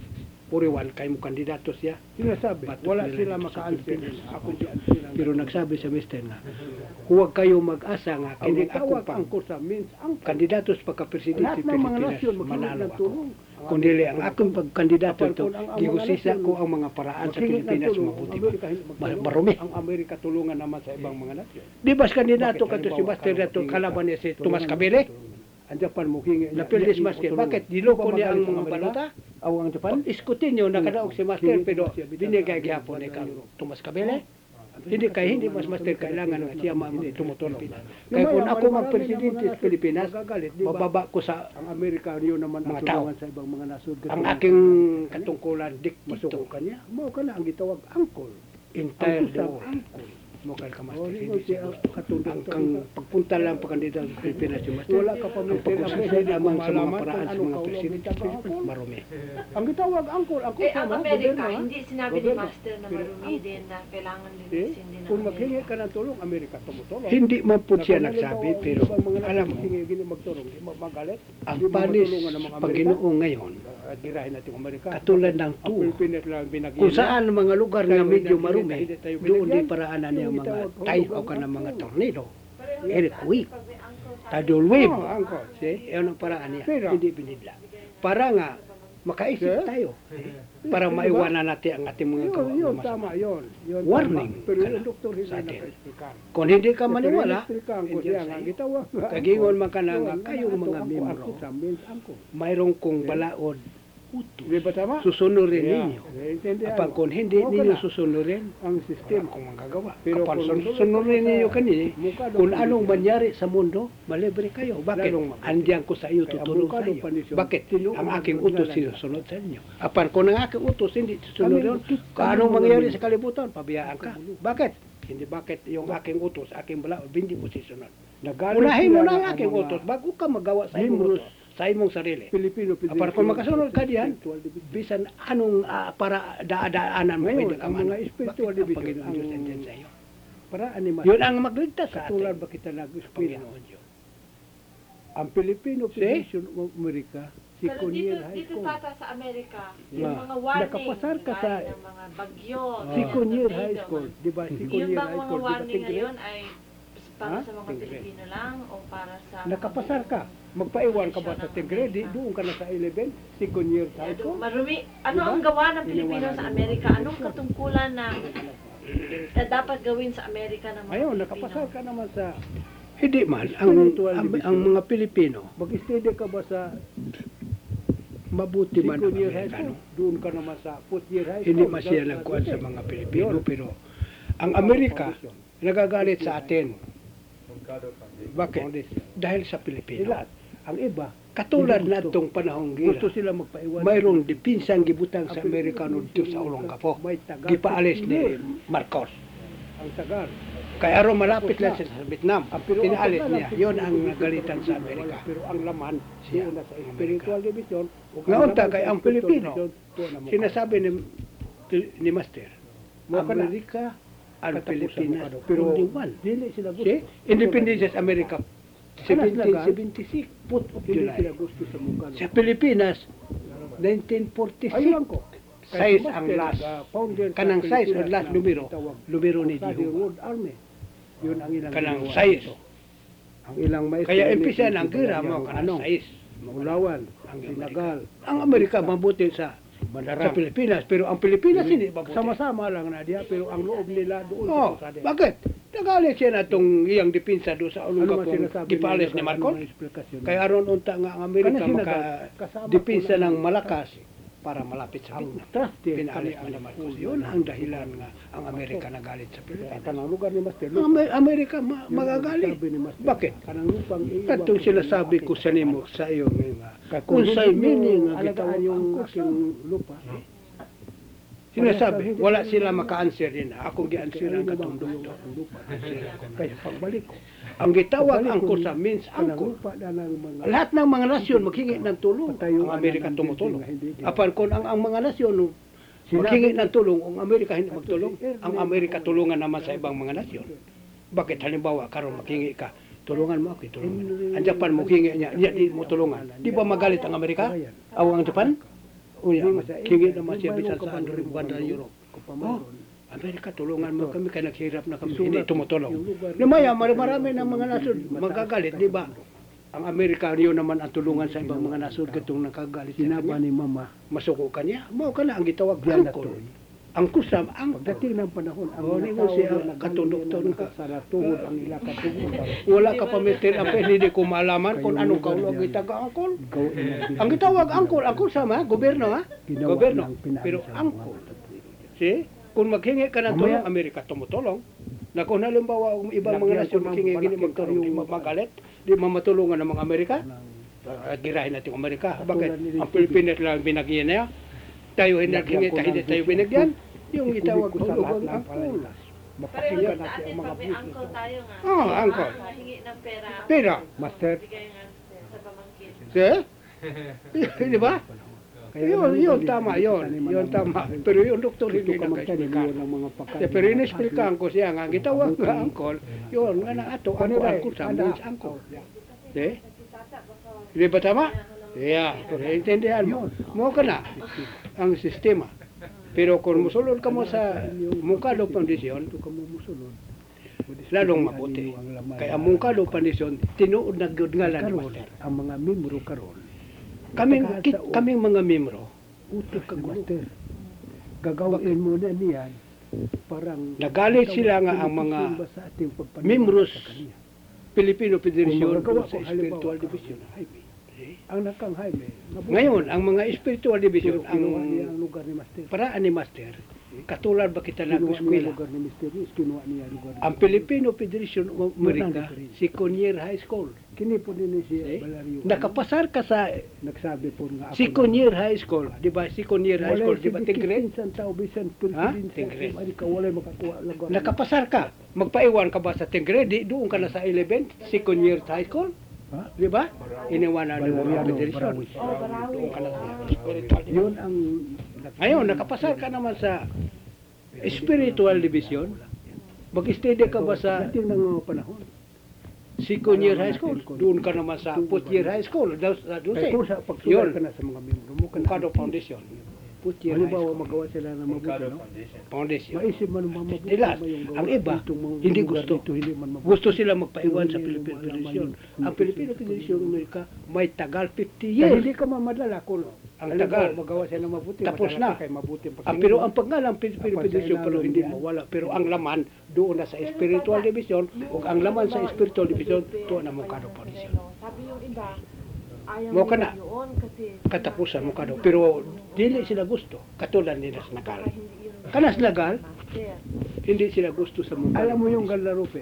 [SPEAKER 1] Puriwan, kay mo kandidato siya.
[SPEAKER 4] Sinasabi,
[SPEAKER 1] Batok
[SPEAKER 4] wala
[SPEAKER 1] nila
[SPEAKER 4] sila
[SPEAKER 1] dito sa
[SPEAKER 4] maka-answer.
[SPEAKER 1] Pilipinas.
[SPEAKER 4] Ako di-answer.
[SPEAKER 1] Pero nagsabi sa mister nga, huwag kayo mag-asa nga,
[SPEAKER 4] Ang
[SPEAKER 1] kining akong
[SPEAKER 4] tawag
[SPEAKER 1] pang
[SPEAKER 4] ang kursa means ang
[SPEAKER 1] kandidato sa pagka-presidente
[SPEAKER 4] lahat
[SPEAKER 1] sa
[SPEAKER 4] ng mga
[SPEAKER 1] Pilipinas,
[SPEAKER 4] nasyon maghingi
[SPEAKER 1] manalo
[SPEAKER 4] ng
[SPEAKER 1] ako.
[SPEAKER 4] tulong.
[SPEAKER 1] Kung dili ang akong pagkandidato
[SPEAKER 4] Kapag
[SPEAKER 1] ito,
[SPEAKER 4] kung ang mga
[SPEAKER 1] gigusisa
[SPEAKER 4] nasyon
[SPEAKER 1] ko ang mga paraan sa
[SPEAKER 4] maghingi ng
[SPEAKER 1] Pilipinas
[SPEAKER 4] tulong,
[SPEAKER 1] mabuti
[SPEAKER 4] ang
[SPEAKER 1] ba?
[SPEAKER 4] Amerika hindi magtulong.
[SPEAKER 1] Marumi.
[SPEAKER 4] Ang Amerika tulungan naman sa ibang mga nasyon.
[SPEAKER 1] Di ba kandidato
[SPEAKER 4] Bakit?
[SPEAKER 1] ka to si
[SPEAKER 4] Halimbawa,
[SPEAKER 1] Master na to,
[SPEAKER 4] kalabang
[SPEAKER 1] kalaban niya si
[SPEAKER 4] tulungan
[SPEAKER 1] Tomas
[SPEAKER 4] mo,
[SPEAKER 1] Cabele?
[SPEAKER 4] tulungan. Ang Japan mo hingi.
[SPEAKER 1] Napil si Master. Bakit? Diloko niya ang mga balota?
[SPEAKER 4] Aw ang Japan?
[SPEAKER 1] Iskutin niyo, nakadaog si Master, pero binigay gihapon ni kang Tomas Cabele. Hindi mas Master kailangan nga siya tumutulong. Kaya kung ako mag-presidente sa Pilipinas, mababa ko sa
[SPEAKER 4] Ang Amerika yun naman ang
[SPEAKER 1] mga tao.
[SPEAKER 4] tulungan sa ibang mga nasod.
[SPEAKER 1] ang aking katungkulan dikto
[SPEAKER 4] masuko kanya. Mao ka na ang gitawag angkol.
[SPEAKER 1] entire
[SPEAKER 4] Ang
[SPEAKER 1] the
[SPEAKER 4] usab
[SPEAKER 1] world.
[SPEAKER 4] angkol.
[SPEAKER 1] Mo kay ka
[SPEAKER 4] O,
[SPEAKER 1] Master,
[SPEAKER 4] di
[SPEAKER 1] hindi
[SPEAKER 4] ko siya
[SPEAKER 1] siya
[SPEAKER 4] katulong
[SPEAKER 1] ang kang pagpunta lang pagkandidato sa Pilipinas si Master.
[SPEAKER 4] Wala ka pa
[SPEAKER 1] Ang
[SPEAKER 4] may
[SPEAKER 1] pag-usasay lamang sa mga
[SPEAKER 4] malaman
[SPEAKER 1] paraan
[SPEAKER 4] kung
[SPEAKER 1] sa
[SPEAKER 4] ano
[SPEAKER 1] mga
[SPEAKER 4] kaulog
[SPEAKER 1] presidente
[SPEAKER 4] ng tao.
[SPEAKER 1] marumi.
[SPEAKER 4] Ang gitawag angkol, ang
[SPEAKER 6] Eh, ang
[SPEAKER 4] kusama,
[SPEAKER 6] Amerika,
[SPEAKER 4] gobyerno, ha?
[SPEAKER 6] hindi sinabi ni
[SPEAKER 4] Gobyerno.
[SPEAKER 6] Master na
[SPEAKER 4] Pero
[SPEAKER 6] marumi din na kailangan
[SPEAKER 4] Eh,
[SPEAKER 6] linisin din ng
[SPEAKER 4] kung maghingi
[SPEAKER 6] Amerika.
[SPEAKER 4] ka ng tulong, Amerika tumutulong.
[SPEAKER 1] Hindi man po siya
[SPEAKER 4] Na kung
[SPEAKER 1] nagsabi,
[SPEAKER 4] halimbawa,
[SPEAKER 1] pero
[SPEAKER 4] ibang mga
[SPEAKER 1] alam mo,
[SPEAKER 4] hingi magtulong, di magalit.
[SPEAKER 1] ang
[SPEAKER 4] Di mo
[SPEAKER 1] panis
[SPEAKER 4] matulungan ng mga Amerika.
[SPEAKER 1] Panginoon ngayon,
[SPEAKER 4] Girahin natin ang Amerika.
[SPEAKER 1] katulad ng
[SPEAKER 4] Ang
[SPEAKER 1] tuwa.
[SPEAKER 4] Pilipinas lang binagyan.
[SPEAKER 1] Kung saan mga lugar nga
[SPEAKER 4] Tayo
[SPEAKER 1] medyo
[SPEAKER 4] hindi
[SPEAKER 1] marumi,
[SPEAKER 4] tayo
[SPEAKER 1] doon di
[SPEAKER 4] binigyan.
[SPEAKER 1] paraanan niya
[SPEAKER 4] Yung
[SPEAKER 1] mga
[SPEAKER 4] gitawag,
[SPEAKER 1] tayo
[SPEAKER 4] hulog
[SPEAKER 1] ka
[SPEAKER 4] ang
[SPEAKER 1] ng mga
[SPEAKER 4] angkol.
[SPEAKER 1] tornado. Earthquake, tidal wave.
[SPEAKER 4] Oo, angkol.
[SPEAKER 1] See, yun ang paraan niya.
[SPEAKER 4] Pero-
[SPEAKER 1] Hindi binidla. Para nga, makaisip
[SPEAKER 4] Sir?
[SPEAKER 1] tayo. Para
[SPEAKER 4] Diba?
[SPEAKER 1] maiwanan natin ang ating mga
[SPEAKER 4] Yun,
[SPEAKER 1] gawa.
[SPEAKER 4] yun,
[SPEAKER 1] na
[SPEAKER 4] tama,
[SPEAKER 1] masama.
[SPEAKER 4] yun. Yun,
[SPEAKER 1] Warning
[SPEAKER 4] tama. Pero
[SPEAKER 1] ka
[SPEAKER 4] yung
[SPEAKER 1] na
[SPEAKER 4] doktor hindi
[SPEAKER 1] sa atin.
[SPEAKER 4] naka-explican.
[SPEAKER 1] Kung hindi ka maniwala,
[SPEAKER 4] Explican ko
[SPEAKER 1] hindi
[SPEAKER 4] siya
[SPEAKER 1] sa
[SPEAKER 4] nga,
[SPEAKER 1] iyo.
[SPEAKER 4] gitawag nga.
[SPEAKER 1] Kagingon man ka na nga,
[SPEAKER 4] Yun,
[SPEAKER 1] kayong
[SPEAKER 4] nga,
[SPEAKER 1] mga
[SPEAKER 4] angko,
[SPEAKER 1] membro,
[SPEAKER 4] angko sa means angko.
[SPEAKER 1] mayroong kong balaod, utos.
[SPEAKER 4] Di ba tama?
[SPEAKER 1] Susunurin
[SPEAKER 4] Yeah.
[SPEAKER 1] ninyo.
[SPEAKER 4] Naintindihan
[SPEAKER 1] Kapag
[SPEAKER 4] mo.
[SPEAKER 1] kung hindi
[SPEAKER 4] Okay
[SPEAKER 1] ninyo
[SPEAKER 4] na.
[SPEAKER 1] susunurin,
[SPEAKER 4] Ang
[SPEAKER 1] wala
[SPEAKER 4] system.
[SPEAKER 1] akong magagawa.
[SPEAKER 4] Pero
[SPEAKER 1] Kapag
[SPEAKER 4] kung
[SPEAKER 1] susunurin ninyo kanini,
[SPEAKER 4] mukha daw
[SPEAKER 1] kung
[SPEAKER 4] pandisyon.
[SPEAKER 1] anong manyari sa mundo, malibre kayo. Bakit?
[SPEAKER 4] Lalong mabuti.
[SPEAKER 1] Andiyan ko sa iyo,
[SPEAKER 4] Kaya
[SPEAKER 1] tutulong
[SPEAKER 4] mukha
[SPEAKER 1] sa
[SPEAKER 4] daw
[SPEAKER 1] iyo.
[SPEAKER 4] pandisyon.
[SPEAKER 1] Bakit?
[SPEAKER 4] Sino
[SPEAKER 1] Ang
[SPEAKER 4] ang
[SPEAKER 1] aking
[SPEAKER 4] magdala
[SPEAKER 1] utos
[SPEAKER 4] niya?
[SPEAKER 1] sinusunod sa inyo. Apan kung ang aking utos hindi susunod
[SPEAKER 4] Kami,
[SPEAKER 1] yun,
[SPEAKER 4] kami
[SPEAKER 1] kung anong
[SPEAKER 4] mga
[SPEAKER 1] mangyari
[SPEAKER 4] mga-
[SPEAKER 1] sa kalibutan, pabayaan ka. Bakit? Hindi bakit yung aking utos, aking balaod, hindi mo sisunod.
[SPEAKER 4] Nagalit
[SPEAKER 1] Unahin mo
[SPEAKER 4] sila
[SPEAKER 1] na ang
[SPEAKER 4] ng
[SPEAKER 1] aking
[SPEAKER 4] mga
[SPEAKER 1] utos bago ka magawa sa imong
[SPEAKER 4] Membros.
[SPEAKER 1] utos, sa imong sarili.
[SPEAKER 4] Pilipino.
[SPEAKER 1] Apart kung makasunod ka diyan, bisan anong para daanan mo
[SPEAKER 4] Ngayon,
[SPEAKER 1] pwede ka
[SPEAKER 4] ang
[SPEAKER 1] man.
[SPEAKER 4] mga spiritual
[SPEAKER 1] Bakit ang
[SPEAKER 4] division,
[SPEAKER 1] Panginoon Diyos
[SPEAKER 4] ang-
[SPEAKER 1] nandiyan sa iyo?
[SPEAKER 4] Para animal.
[SPEAKER 1] Yun ang magligtas sa
[SPEAKER 4] Katulad
[SPEAKER 1] atin.
[SPEAKER 4] ba kita nag-eskwela?
[SPEAKER 1] Panginoon Diyos.
[SPEAKER 4] Ang Filipino Federation of America, si
[SPEAKER 6] Pero dito,
[SPEAKER 4] Conier High
[SPEAKER 6] dito
[SPEAKER 4] School.
[SPEAKER 6] tata sa Amerika,
[SPEAKER 1] Yeah.
[SPEAKER 6] yung mga warning,
[SPEAKER 4] Nakapasar ka sa-
[SPEAKER 6] gaya ng mga bagyo,
[SPEAKER 4] Si
[SPEAKER 6] gaya ng
[SPEAKER 4] Conier
[SPEAKER 6] tornado,
[SPEAKER 4] High School, di ba? Si
[SPEAKER 6] Yung
[SPEAKER 4] Conier
[SPEAKER 6] bang
[SPEAKER 4] High
[SPEAKER 6] mga
[SPEAKER 4] School, di ba
[SPEAKER 6] warning
[SPEAKER 4] tigre?
[SPEAKER 6] ngayon ay para
[SPEAKER 4] Ha?
[SPEAKER 6] sa mga
[SPEAKER 4] Tigre.
[SPEAKER 6] Pilipino lang o para sa
[SPEAKER 4] Nakapasar ka. Magpaiwan ka ba sa Tigre? Di, doon ka na sa 11, si Conier High School.
[SPEAKER 6] Marumi. Ano
[SPEAKER 4] Diba?
[SPEAKER 6] ang gawa ng Pilipino
[SPEAKER 4] Iniwanan
[SPEAKER 6] sa
[SPEAKER 4] mo.
[SPEAKER 6] Amerika? Anong katungkulan na dapat gawin sa Amerika ng mga
[SPEAKER 4] Ayun,
[SPEAKER 6] Pilipino?
[SPEAKER 4] nakapasar ka naman sa,
[SPEAKER 1] Hindi man, ang,
[SPEAKER 4] Spiritual
[SPEAKER 1] ang,
[SPEAKER 4] division.
[SPEAKER 1] ang mga Pilipino,
[SPEAKER 4] mag-study ka ba sa
[SPEAKER 1] mabuti
[SPEAKER 4] si
[SPEAKER 1] man ang
[SPEAKER 4] Conier High
[SPEAKER 1] Amerikano.
[SPEAKER 4] School? Doon ka naman sa Fourth Year High School.
[SPEAKER 1] Hindi man siya nagkuhan sa mga Pilipino, pero ang Amerika, nagagalit sa atin. Bakit? Dahil sa Pilipino.
[SPEAKER 4] Sila, ang iba,
[SPEAKER 1] Katulad
[SPEAKER 4] hindi
[SPEAKER 1] na
[SPEAKER 4] gusto.
[SPEAKER 1] itong panahong
[SPEAKER 4] gusto
[SPEAKER 1] gira,
[SPEAKER 4] sila magpaiwan.
[SPEAKER 1] mayroong depinsang gibutang sa Amerikano dito sa Olongapo.
[SPEAKER 4] May tagal.
[SPEAKER 1] Gipaalis ni Marcos.
[SPEAKER 4] Ang tagal.
[SPEAKER 1] Kaya aron malapit lang siya sa Vietnam.
[SPEAKER 4] Pero ang
[SPEAKER 1] Pinaalis
[SPEAKER 4] tagal,
[SPEAKER 1] niya.
[SPEAKER 4] ang
[SPEAKER 1] Yon ang
[SPEAKER 4] Pilipino,
[SPEAKER 1] nagalitan sa
[SPEAKER 4] wala.
[SPEAKER 1] Amerika.
[SPEAKER 4] Pero ang laman,
[SPEAKER 1] Siya,
[SPEAKER 4] doon na sa
[SPEAKER 1] ang
[SPEAKER 4] spiritual division.
[SPEAKER 1] Ngayon ta,
[SPEAKER 4] laman
[SPEAKER 1] kay
[SPEAKER 4] sa
[SPEAKER 1] ang
[SPEAKER 4] spiritual
[SPEAKER 1] Pilipino,
[SPEAKER 4] division, doon na mukha.
[SPEAKER 1] Sinasabi ni Master,
[SPEAKER 4] Mukha na.
[SPEAKER 1] Amerika ang
[SPEAKER 4] Katapusan
[SPEAKER 1] Pilipinas,
[SPEAKER 4] mo, ano.
[SPEAKER 1] pero
[SPEAKER 4] Pero
[SPEAKER 1] only one.
[SPEAKER 4] dili sila gusto.
[SPEAKER 1] See? Independence America,
[SPEAKER 4] Kanas lagan?
[SPEAKER 1] 1776, 4th of
[SPEAKER 4] Hindi
[SPEAKER 1] July.
[SPEAKER 4] sila gusto sa mukha.
[SPEAKER 1] Sa Pilipinas, 1946.
[SPEAKER 4] Ayun ko.
[SPEAKER 1] Size ang last.
[SPEAKER 4] Founder sa
[SPEAKER 1] Kanang size ang
[SPEAKER 4] Pilipinas
[SPEAKER 1] last
[SPEAKER 4] na
[SPEAKER 1] numero,
[SPEAKER 4] tawag,
[SPEAKER 1] numero ni
[SPEAKER 4] Saudi
[SPEAKER 1] Jehovah.
[SPEAKER 4] World Army. Yun ang ilang
[SPEAKER 1] Kanang
[SPEAKER 4] ginawa
[SPEAKER 1] size.
[SPEAKER 4] dito. Ang ilang maestro.
[SPEAKER 1] Kaya
[SPEAKER 4] ni
[SPEAKER 1] umpisa ng
[SPEAKER 4] Pilipinas,
[SPEAKER 1] gira mo
[SPEAKER 4] yung
[SPEAKER 1] kanang size.
[SPEAKER 4] Maulawan,
[SPEAKER 1] Ang
[SPEAKER 4] Sinagal.
[SPEAKER 1] Ang Amerika mabuti sa Pilipinas, pero ang Pilipinas hindi mabuti.
[SPEAKER 4] Sama-sama lang na diya, pero ang loob nila doon
[SPEAKER 1] Oh,
[SPEAKER 4] sa Saudi.
[SPEAKER 1] bakit? Nagalit siya na itong iyang dipinsa doon sa
[SPEAKER 4] Ano man
[SPEAKER 1] Olongapo,
[SPEAKER 4] sinasabi
[SPEAKER 1] gipalis ni
[SPEAKER 4] nila,
[SPEAKER 1] Marcos.
[SPEAKER 4] ano man explikasyon
[SPEAKER 1] Kaya aron unta nga ang Amerika
[SPEAKER 4] Kanang
[SPEAKER 1] maka
[SPEAKER 4] kasama
[SPEAKER 1] dipinsa
[SPEAKER 4] ko lang
[SPEAKER 1] ng
[SPEAKER 4] ang-
[SPEAKER 1] malakas para malapit sa
[SPEAKER 4] ang
[SPEAKER 1] Vietnam.
[SPEAKER 4] trusted
[SPEAKER 1] Pinalis
[SPEAKER 4] kani
[SPEAKER 1] man ni
[SPEAKER 4] ang
[SPEAKER 1] Marcos.
[SPEAKER 4] ulo
[SPEAKER 1] Yun
[SPEAKER 4] ng-
[SPEAKER 1] ang dahilan nga ang Amerika nagalit sa Pilipinas.
[SPEAKER 4] kanang lugar ni Master
[SPEAKER 1] Ang Amerika magagalit.
[SPEAKER 4] Sabi ni Master,
[SPEAKER 1] Bakit?
[SPEAKER 4] kanang lupang iiwan
[SPEAKER 1] Katong
[SPEAKER 4] ko
[SPEAKER 1] sinasabi
[SPEAKER 4] sa
[SPEAKER 1] ko sa nimo sa iyo ngayon nga.
[SPEAKER 4] akin.
[SPEAKER 1] Kung sa'y
[SPEAKER 4] hindi
[SPEAKER 1] meaning
[SPEAKER 4] mo
[SPEAKER 1] nga
[SPEAKER 4] alagaan
[SPEAKER 1] gitawag
[SPEAKER 4] yung
[SPEAKER 1] ang
[SPEAKER 4] aking lupa.
[SPEAKER 1] Sinasabi, wala sila maka-answer din. Ako gi-answer ang katong doktor.
[SPEAKER 4] Kaya pagbalik ko,
[SPEAKER 1] Ang gitawag
[SPEAKER 4] Pagbalik
[SPEAKER 1] ang
[SPEAKER 4] ko,
[SPEAKER 1] kursa means
[SPEAKER 4] kanang
[SPEAKER 1] angkor.
[SPEAKER 4] lupa na ng mga
[SPEAKER 1] Lahat ng mga nasyon maghingi ng tulong.
[SPEAKER 4] Patayuan
[SPEAKER 1] Ang Amerika
[SPEAKER 4] na ng
[SPEAKER 1] tumutulong.
[SPEAKER 4] building na hindi
[SPEAKER 1] Apan kung ang mga nasyon maghingi ng tulong, ang Amerika hindi magtulong. Ang Amerika tulungan naman sa ibang mga nasyon. Bakit halimbawa karon maghingi ka, tulungan mo ako, tulungan. Ang Japan maghingi niya, niya di mo tulungan. Di ba magalit ang Amerika? Aw ang Japan? Uya,
[SPEAKER 4] Hindi masaya.
[SPEAKER 1] hingi naman siya
[SPEAKER 4] Mayroon
[SPEAKER 1] bisan
[SPEAKER 4] ka
[SPEAKER 1] sa
[SPEAKER 4] bang rin
[SPEAKER 1] Banda
[SPEAKER 4] mga
[SPEAKER 1] Europe.
[SPEAKER 4] kung pamayroon?
[SPEAKER 1] Amerika, tulungan mo kami kaya naghirap na kami.
[SPEAKER 4] Isulat
[SPEAKER 1] Hindi
[SPEAKER 4] mo
[SPEAKER 1] tumutulong.
[SPEAKER 4] yung lugar.
[SPEAKER 1] Namaya, marami ng mga nasod magagalit, di ba? Ang Amerika, yun naman ang tulungan sa ibang mga nasod katong nakagalit sa
[SPEAKER 4] Sinaba
[SPEAKER 1] kanya.
[SPEAKER 4] ni Mama,
[SPEAKER 1] Masuko ka niya. Mao ka na ang gitawag
[SPEAKER 4] diyan na
[SPEAKER 1] angkol.
[SPEAKER 4] to.
[SPEAKER 1] Angkol sa angkol.
[SPEAKER 4] Pagdating ng panahon, ang
[SPEAKER 1] Oh,
[SPEAKER 4] mga
[SPEAKER 1] ni
[SPEAKER 4] tao
[SPEAKER 1] siya,
[SPEAKER 4] na
[SPEAKER 1] katundok-tundok
[SPEAKER 4] nagaling
[SPEAKER 1] ka.
[SPEAKER 4] sa natuhod ang ila katugutan.
[SPEAKER 1] Wala ka pa mister ang hindi ko malaman kung anong kaulog itaga angkol. Ang gitawag angkol sama, gobyerno ha? Gobyerno. Pero angkol. See? Kung maghingi ka ng tulong,
[SPEAKER 4] Mamaya-
[SPEAKER 1] Amerika tumutulong. Na kung halimbawa ang ibang mga nasyon maghingi gini magtulong, di magalit, di mamatulungan ng mga Amerika. Girahin natin ang Amerika. Bakit? Ang Pilipinas lang binagyan niya. Tayo hindi naghingi, hindi tayo binagyan. Yung itawag ko hulog ang angkol.
[SPEAKER 4] Mapakinggan natin ang mga business.
[SPEAKER 6] uncle tayo nga.
[SPEAKER 1] Oh, angkol.
[SPEAKER 6] Hingi ng pera.
[SPEAKER 1] Pero,
[SPEAKER 4] Master,
[SPEAKER 6] Bigay nga sa pamangkin.
[SPEAKER 1] see? Di ba? Yun tama, yun tama. Pero yung doktor hindi
[SPEAKER 4] ito ka magtanim
[SPEAKER 1] nagka-explica.
[SPEAKER 4] ng mga pagkain.
[SPEAKER 1] Pero in-explicahan ko siya nga, gitawag nga angkol, yun nga na ato, angkol sa means angkol. See? Di ba tama? Yeah, intindihan mo. Mo ka na ang sistema. Pero kung musulod ka mo sa Mungkalo Foundation,
[SPEAKER 4] Ito ka mumusunod.
[SPEAKER 1] lalong mabuti. Kaya ang Mungkalo Foundation, tinuod na gyud ngalan ni
[SPEAKER 4] Karon,
[SPEAKER 1] Master.
[SPEAKER 4] ang mga membro karon,
[SPEAKER 1] Kaming mga membro,
[SPEAKER 4] utos ka Master. Gagawin mo na niyan, parang
[SPEAKER 1] nagalit sila nga ang mga
[SPEAKER 4] Ba sa ating pagpaniwala
[SPEAKER 1] membros
[SPEAKER 4] sa kanya.
[SPEAKER 1] Filipino Federation
[SPEAKER 4] Kung magagawa
[SPEAKER 1] sa
[SPEAKER 4] ko, halimbawa,
[SPEAKER 1] Spiritual Division.
[SPEAKER 4] Ang nakang Jaime, mabuti.
[SPEAKER 1] Ngayon, ang mga Spiritual Division,
[SPEAKER 4] Pero kinuha niya ang
[SPEAKER 1] ang
[SPEAKER 4] lugar ni Master.
[SPEAKER 1] paraan ni Master, katulad ba kita
[SPEAKER 4] Kinuha niya ang
[SPEAKER 1] nag-eskwela,
[SPEAKER 4] lugar ni Mr. Ruiz, kinuha niya ang lugar ni
[SPEAKER 1] ang Filipino Federation of America, si Conyer High School.
[SPEAKER 4] Kini po din si
[SPEAKER 1] Eh,
[SPEAKER 4] Valerio.
[SPEAKER 1] Nakapasar ka sa
[SPEAKER 4] Nagsabi po nga
[SPEAKER 1] si Conyer High School, di ba? Si Conyer High School, di ba? Tigre?
[SPEAKER 4] San tao bisan
[SPEAKER 1] Ha?
[SPEAKER 4] presidente.
[SPEAKER 1] Tigre.
[SPEAKER 4] Ay ka wala makakuha lugar.
[SPEAKER 1] Nakapasar ka. Magpaiwan ka ba sa Tigre? Di, doon ka na sa 11, si Conyer High School.
[SPEAKER 4] Ha?
[SPEAKER 1] Di ba? Iniwanan mo ang
[SPEAKER 4] Valeriano,
[SPEAKER 1] Federation.
[SPEAKER 4] Barawis.
[SPEAKER 1] Doon ka na sa Spiritual Division.
[SPEAKER 4] Yun ang
[SPEAKER 1] Ngayon, nakapasar ka naman sa Spiritual Division. Mag-steady ka ba sa
[SPEAKER 4] dating ng mga panahon.
[SPEAKER 1] Second Year High School? Doon ka naman sa 4th Year High School. Doon
[SPEAKER 4] Kaya kung sa pagsulat
[SPEAKER 1] Yun.
[SPEAKER 4] ka na sa mga membro mo, ka na
[SPEAKER 1] Mungkado Foundation. 4th Year High
[SPEAKER 4] halimbawa
[SPEAKER 1] School.
[SPEAKER 4] magawa sila ng mabuti, no?
[SPEAKER 1] Foundation.
[SPEAKER 4] Maisip man mga mabuti.
[SPEAKER 1] Nila,
[SPEAKER 4] ba yung gawa
[SPEAKER 1] ang iba,
[SPEAKER 4] ditong mga
[SPEAKER 1] hindi
[SPEAKER 4] lugar
[SPEAKER 1] gusto.
[SPEAKER 4] dito, hindi man mabuti.
[SPEAKER 1] Gusto sila magpaiwan sa
[SPEAKER 4] Hindi
[SPEAKER 1] Philippine
[SPEAKER 4] mo alam
[SPEAKER 1] Federation.
[SPEAKER 4] yung-
[SPEAKER 1] Ang Philippine Federation Amerika may tagal 50
[SPEAKER 4] Kaya
[SPEAKER 1] years.
[SPEAKER 4] hindi ka mamadala kung
[SPEAKER 1] Ang
[SPEAKER 4] halimbawa,
[SPEAKER 1] tagal.
[SPEAKER 4] magawa sila ng mabuti.
[SPEAKER 1] Tapos
[SPEAKER 4] madala
[SPEAKER 1] na.
[SPEAKER 4] ka kay mabuti ang
[SPEAKER 1] Pero
[SPEAKER 4] pagtingin
[SPEAKER 1] ang
[SPEAKER 4] mo.
[SPEAKER 1] pangalan Philippine
[SPEAKER 4] Dapat
[SPEAKER 1] Federation
[SPEAKER 4] sa
[SPEAKER 1] pero
[SPEAKER 4] ilalong
[SPEAKER 1] hindi
[SPEAKER 4] diyan.
[SPEAKER 1] mawala. Pero ang laman doon na sa Spiritual Division o ang laman sa Spiritual Division doon na Mungkado Foundation.
[SPEAKER 6] Sabi yung iba, ayaw
[SPEAKER 1] Mo ka
[SPEAKER 6] nila
[SPEAKER 1] na.
[SPEAKER 6] yun kasi
[SPEAKER 1] Katapusan Mungkado. Pero dili sila gusto. Katulad nila sa Nagal. Kanas Nagal,
[SPEAKER 6] master.
[SPEAKER 1] hindi sila gusto sa Mungkado.
[SPEAKER 4] Alam mo yung Galarupe?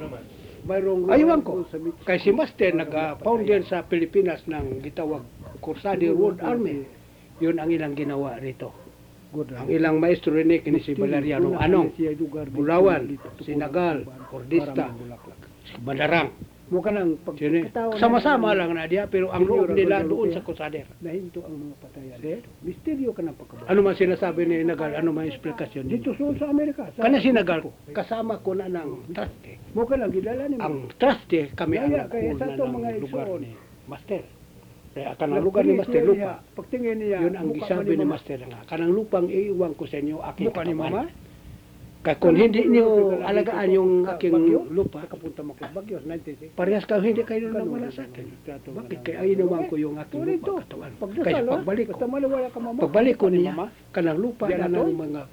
[SPEAKER 4] Mayroong
[SPEAKER 1] Aywan ko.
[SPEAKER 4] sa Mitch-
[SPEAKER 1] Kay si Master nag-founder sa Pilipinas ng gitawag Corsadi World Army. Yun ang ilang ginawa rito.
[SPEAKER 4] Good
[SPEAKER 1] Ang ilang maestro rin ni si Valeriano Anong, Bulawan, Sinagal, Cordista, Bandarang.
[SPEAKER 4] Mo ka nang
[SPEAKER 1] Sino? Sama-sama lang na diya pero ang loob nila doon sa Cosader.
[SPEAKER 4] nahinto ang mga patayan.
[SPEAKER 1] See?
[SPEAKER 4] Misteryo ka ng pagkabawa.
[SPEAKER 1] Ano man sinasabi ni Nagal, ano man explikasyon
[SPEAKER 4] Dito
[SPEAKER 1] dito?
[SPEAKER 4] sa Amerika.
[SPEAKER 1] Kana si Nagal, kasama ko na ng trustee.
[SPEAKER 4] Mo ka lang gilala ni
[SPEAKER 1] Ang trustee kami ang
[SPEAKER 4] Kaya- kaya
[SPEAKER 1] nag-call
[SPEAKER 4] sa
[SPEAKER 1] na
[SPEAKER 4] to
[SPEAKER 1] ng
[SPEAKER 4] mga
[SPEAKER 1] lugar
[SPEAKER 4] igsoon.
[SPEAKER 1] ni Master. Kaya kanang lugar ni Master lupa.
[SPEAKER 4] Pagtingin niya.
[SPEAKER 1] Yun ang gisabi ni Master nga. Kanang lupang iiwan ko sa inyo aking
[SPEAKER 4] Mukha ni
[SPEAKER 1] katawan.
[SPEAKER 4] Mama?
[SPEAKER 1] Kaya kung hindi niyo alagaan yung aking lupa,
[SPEAKER 4] Kapunta mo kay Bagyo, 96.
[SPEAKER 1] parehas ka hindi kayo nawala sa akin. Bakit kaya inuwan ko yung aking lupa katawan? Kaya pagbalik ko,
[SPEAKER 4] Basta maniwala ka mama.
[SPEAKER 1] pagbalik ko
[SPEAKER 4] Ni
[SPEAKER 1] niya,
[SPEAKER 4] Mama.
[SPEAKER 1] kanang lupa
[SPEAKER 4] Yan
[SPEAKER 1] na
[SPEAKER 4] na to?
[SPEAKER 1] ng mga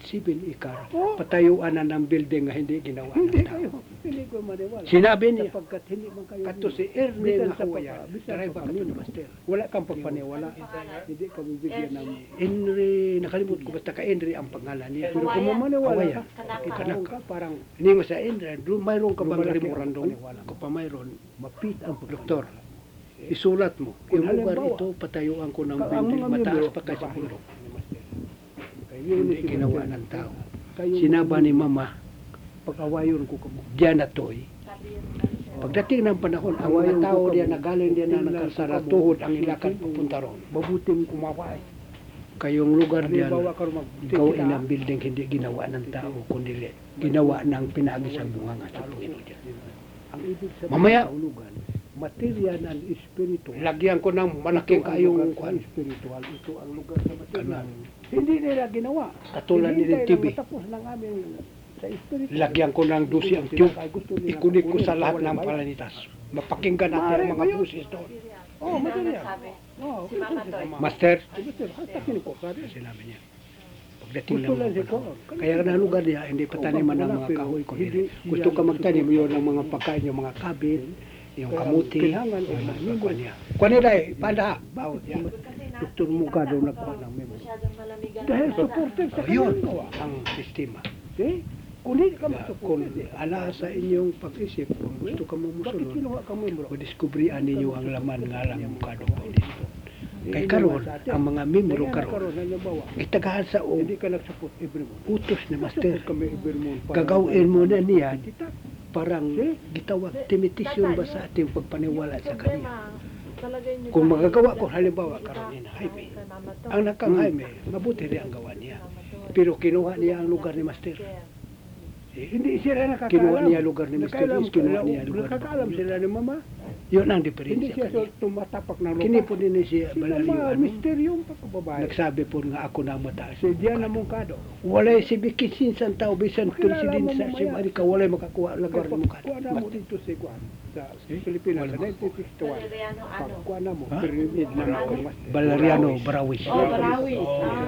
[SPEAKER 1] 7 ikar,
[SPEAKER 4] Oh.
[SPEAKER 1] patayuan na ng building nga hindi ginawa
[SPEAKER 4] Hindi
[SPEAKER 1] ng tao.
[SPEAKER 4] kayo. Hindi ko maniwala.
[SPEAKER 1] Sinabi niya,
[SPEAKER 4] Sapagkat hindi man kayo.
[SPEAKER 1] kato si Ernie
[SPEAKER 4] Bisan
[SPEAKER 1] nga
[SPEAKER 4] sa
[SPEAKER 1] Hawayan,
[SPEAKER 4] pagka- bisan
[SPEAKER 1] driver
[SPEAKER 4] sa
[SPEAKER 1] ka to
[SPEAKER 4] pamilya.
[SPEAKER 1] ni Master.
[SPEAKER 4] Wala kang pagpaniwala. Hindi ka bibigyan ng...
[SPEAKER 1] Henry, nakalimut ko basta ka Henry ang pangalan niya.
[SPEAKER 4] Pero kung mamaniwala
[SPEAKER 1] Hawayan.
[SPEAKER 4] ka,
[SPEAKER 6] Kanaka.
[SPEAKER 4] ikaw ka parang
[SPEAKER 1] Hindi mo sa Henry, mayroon ka bang
[SPEAKER 4] Lumalaki ang
[SPEAKER 1] memorandum?
[SPEAKER 4] paniwala mo.
[SPEAKER 1] Kung pa mayroon,
[SPEAKER 4] mapit ang
[SPEAKER 1] Doktor, isulat mo.
[SPEAKER 4] Kung
[SPEAKER 1] Yung lugar
[SPEAKER 4] halimbawa,
[SPEAKER 1] ito, patayuan ko ng
[SPEAKER 4] ang
[SPEAKER 1] building,
[SPEAKER 4] mga
[SPEAKER 1] mataas
[SPEAKER 4] membro,
[SPEAKER 1] pa kasi
[SPEAKER 4] babae.
[SPEAKER 1] bundok.
[SPEAKER 4] Kayo
[SPEAKER 1] Hindi
[SPEAKER 4] ni
[SPEAKER 1] ginawa ng tao.
[SPEAKER 4] Kayo
[SPEAKER 1] Sinaba ni Mama,
[SPEAKER 4] pag-awayon ko kamo.
[SPEAKER 1] diyan na to'y. Pagdating ng panahon, ang mga tao diyan na galing diyan na nakasara tuhod ang ilakad papunta ron.
[SPEAKER 4] Mabuting kumaway.
[SPEAKER 1] Kayong lugar diyan,
[SPEAKER 4] Halimbawa ka rin
[SPEAKER 1] gawin ng building hindi ginawa ng tao, kundi ginawa ng pinagi sa bunganga sa Panginoon diyan.
[SPEAKER 4] Ang ibig sabihin
[SPEAKER 1] Mamaya,
[SPEAKER 4] sa hulugan, material and spiritual.
[SPEAKER 1] Lagyan ko ng malaking kayong
[SPEAKER 4] kwan spiritual. Ito ang lugar sa material. Hindi nila ginawa.
[SPEAKER 1] Katulad ni
[SPEAKER 4] Hinihintay
[SPEAKER 1] TV.
[SPEAKER 4] lang matapos ng amin sa spiritual.
[SPEAKER 1] Lagyan ko ng dusi ang tube. Ikunik ko sa lahat ng palanitas. Mapakinggan natin ang mga busis doon.
[SPEAKER 4] Oh, material.
[SPEAKER 6] Sabi.
[SPEAKER 4] Oh,
[SPEAKER 6] Si Mama Toy.
[SPEAKER 1] Master,
[SPEAKER 4] Hatakin ko sabi.
[SPEAKER 1] sinabi niya. Pagdating
[SPEAKER 4] Gusto
[SPEAKER 1] ng
[SPEAKER 4] lang si
[SPEAKER 1] mga
[SPEAKER 4] Koon.
[SPEAKER 1] panahon. Kaya na lugar niya, hindi pataniman ng mga kahoy. Kundi gusto ka magtanim yun ng mga pagkain, yung mga kabit, yung kamuti,
[SPEAKER 4] Kailangan
[SPEAKER 1] yung mga
[SPEAKER 4] minggo.
[SPEAKER 1] kwan niya. Kwan nila eh, panda. Bawat yan.
[SPEAKER 4] Dr. Mugado nagkuha ng memo.
[SPEAKER 6] Masyadong malamigan.
[SPEAKER 4] Dahil supported sa
[SPEAKER 1] Yun,
[SPEAKER 4] kanyang gawa.
[SPEAKER 1] ang sistema.
[SPEAKER 4] Eh, kung hindi ka
[SPEAKER 1] Kung
[SPEAKER 4] mag-supported,
[SPEAKER 1] ala sa inyong pag-isip, kung gusto ka mong
[SPEAKER 4] bakit
[SPEAKER 1] musunod,
[SPEAKER 4] kinuha ka membro?
[SPEAKER 1] madiskubrihan ninyo ang laman nga lang yung Mukado Foundation. Kay karon ang mga membro karon itagahan sa o
[SPEAKER 4] Hindi ka nag-support every month.
[SPEAKER 1] utos ni Master.
[SPEAKER 4] Kami every month.
[SPEAKER 1] Gagawin mo na niya parang gitawag timitisyon ba sa ating pagpaniwala sa Kanya. Kung magagawa ko halimbawa karon ni Jaime, ang nakang Jaime, mabuti rin ang gawa niya. Pero kinuha niya ang lugar ni Master.
[SPEAKER 4] Hindi sila nakakaalam.
[SPEAKER 1] Kinuha niya lugar ni Mr.
[SPEAKER 4] Nakakaalam,
[SPEAKER 1] Luis, kinuha niya lugar ni
[SPEAKER 4] nakakaalam sila ni Mama.
[SPEAKER 1] Yun ang
[SPEAKER 4] Hindi
[SPEAKER 1] diferensya
[SPEAKER 4] siya
[SPEAKER 1] kanya.
[SPEAKER 4] tumatapak ng lupa.
[SPEAKER 1] Kini po din siya
[SPEAKER 4] Si Mama,
[SPEAKER 1] balaliwan.
[SPEAKER 4] misteryong pagkababae.
[SPEAKER 1] Nagsabi po nga ako na mataas.
[SPEAKER 4] Si Diana Mungkado.
[SPEAKER 1] Walay si Bikisin sa tao bisan
[SPEAKER 4] Makilala mo
[SPEAKER 1] presidente sa
[SPEAKER 4] mamaya.
[SPEAKER 1] Amerika walay makakuha lugar ni Mukado.
[SPEAKER 4] Kuha na mo dito si Juan sa Pilipinas sa 1961.
[SPEAKER 6] Valeriano ano?
[SPEAKER 4] Kuha na mo.
[SPEAKER 1] Ha?
[SPEAKER 4] Pyramid na ako.
[SPEAKER 1] Valeriano Barawis.
[SPEAKER 6] Oh, Barawis.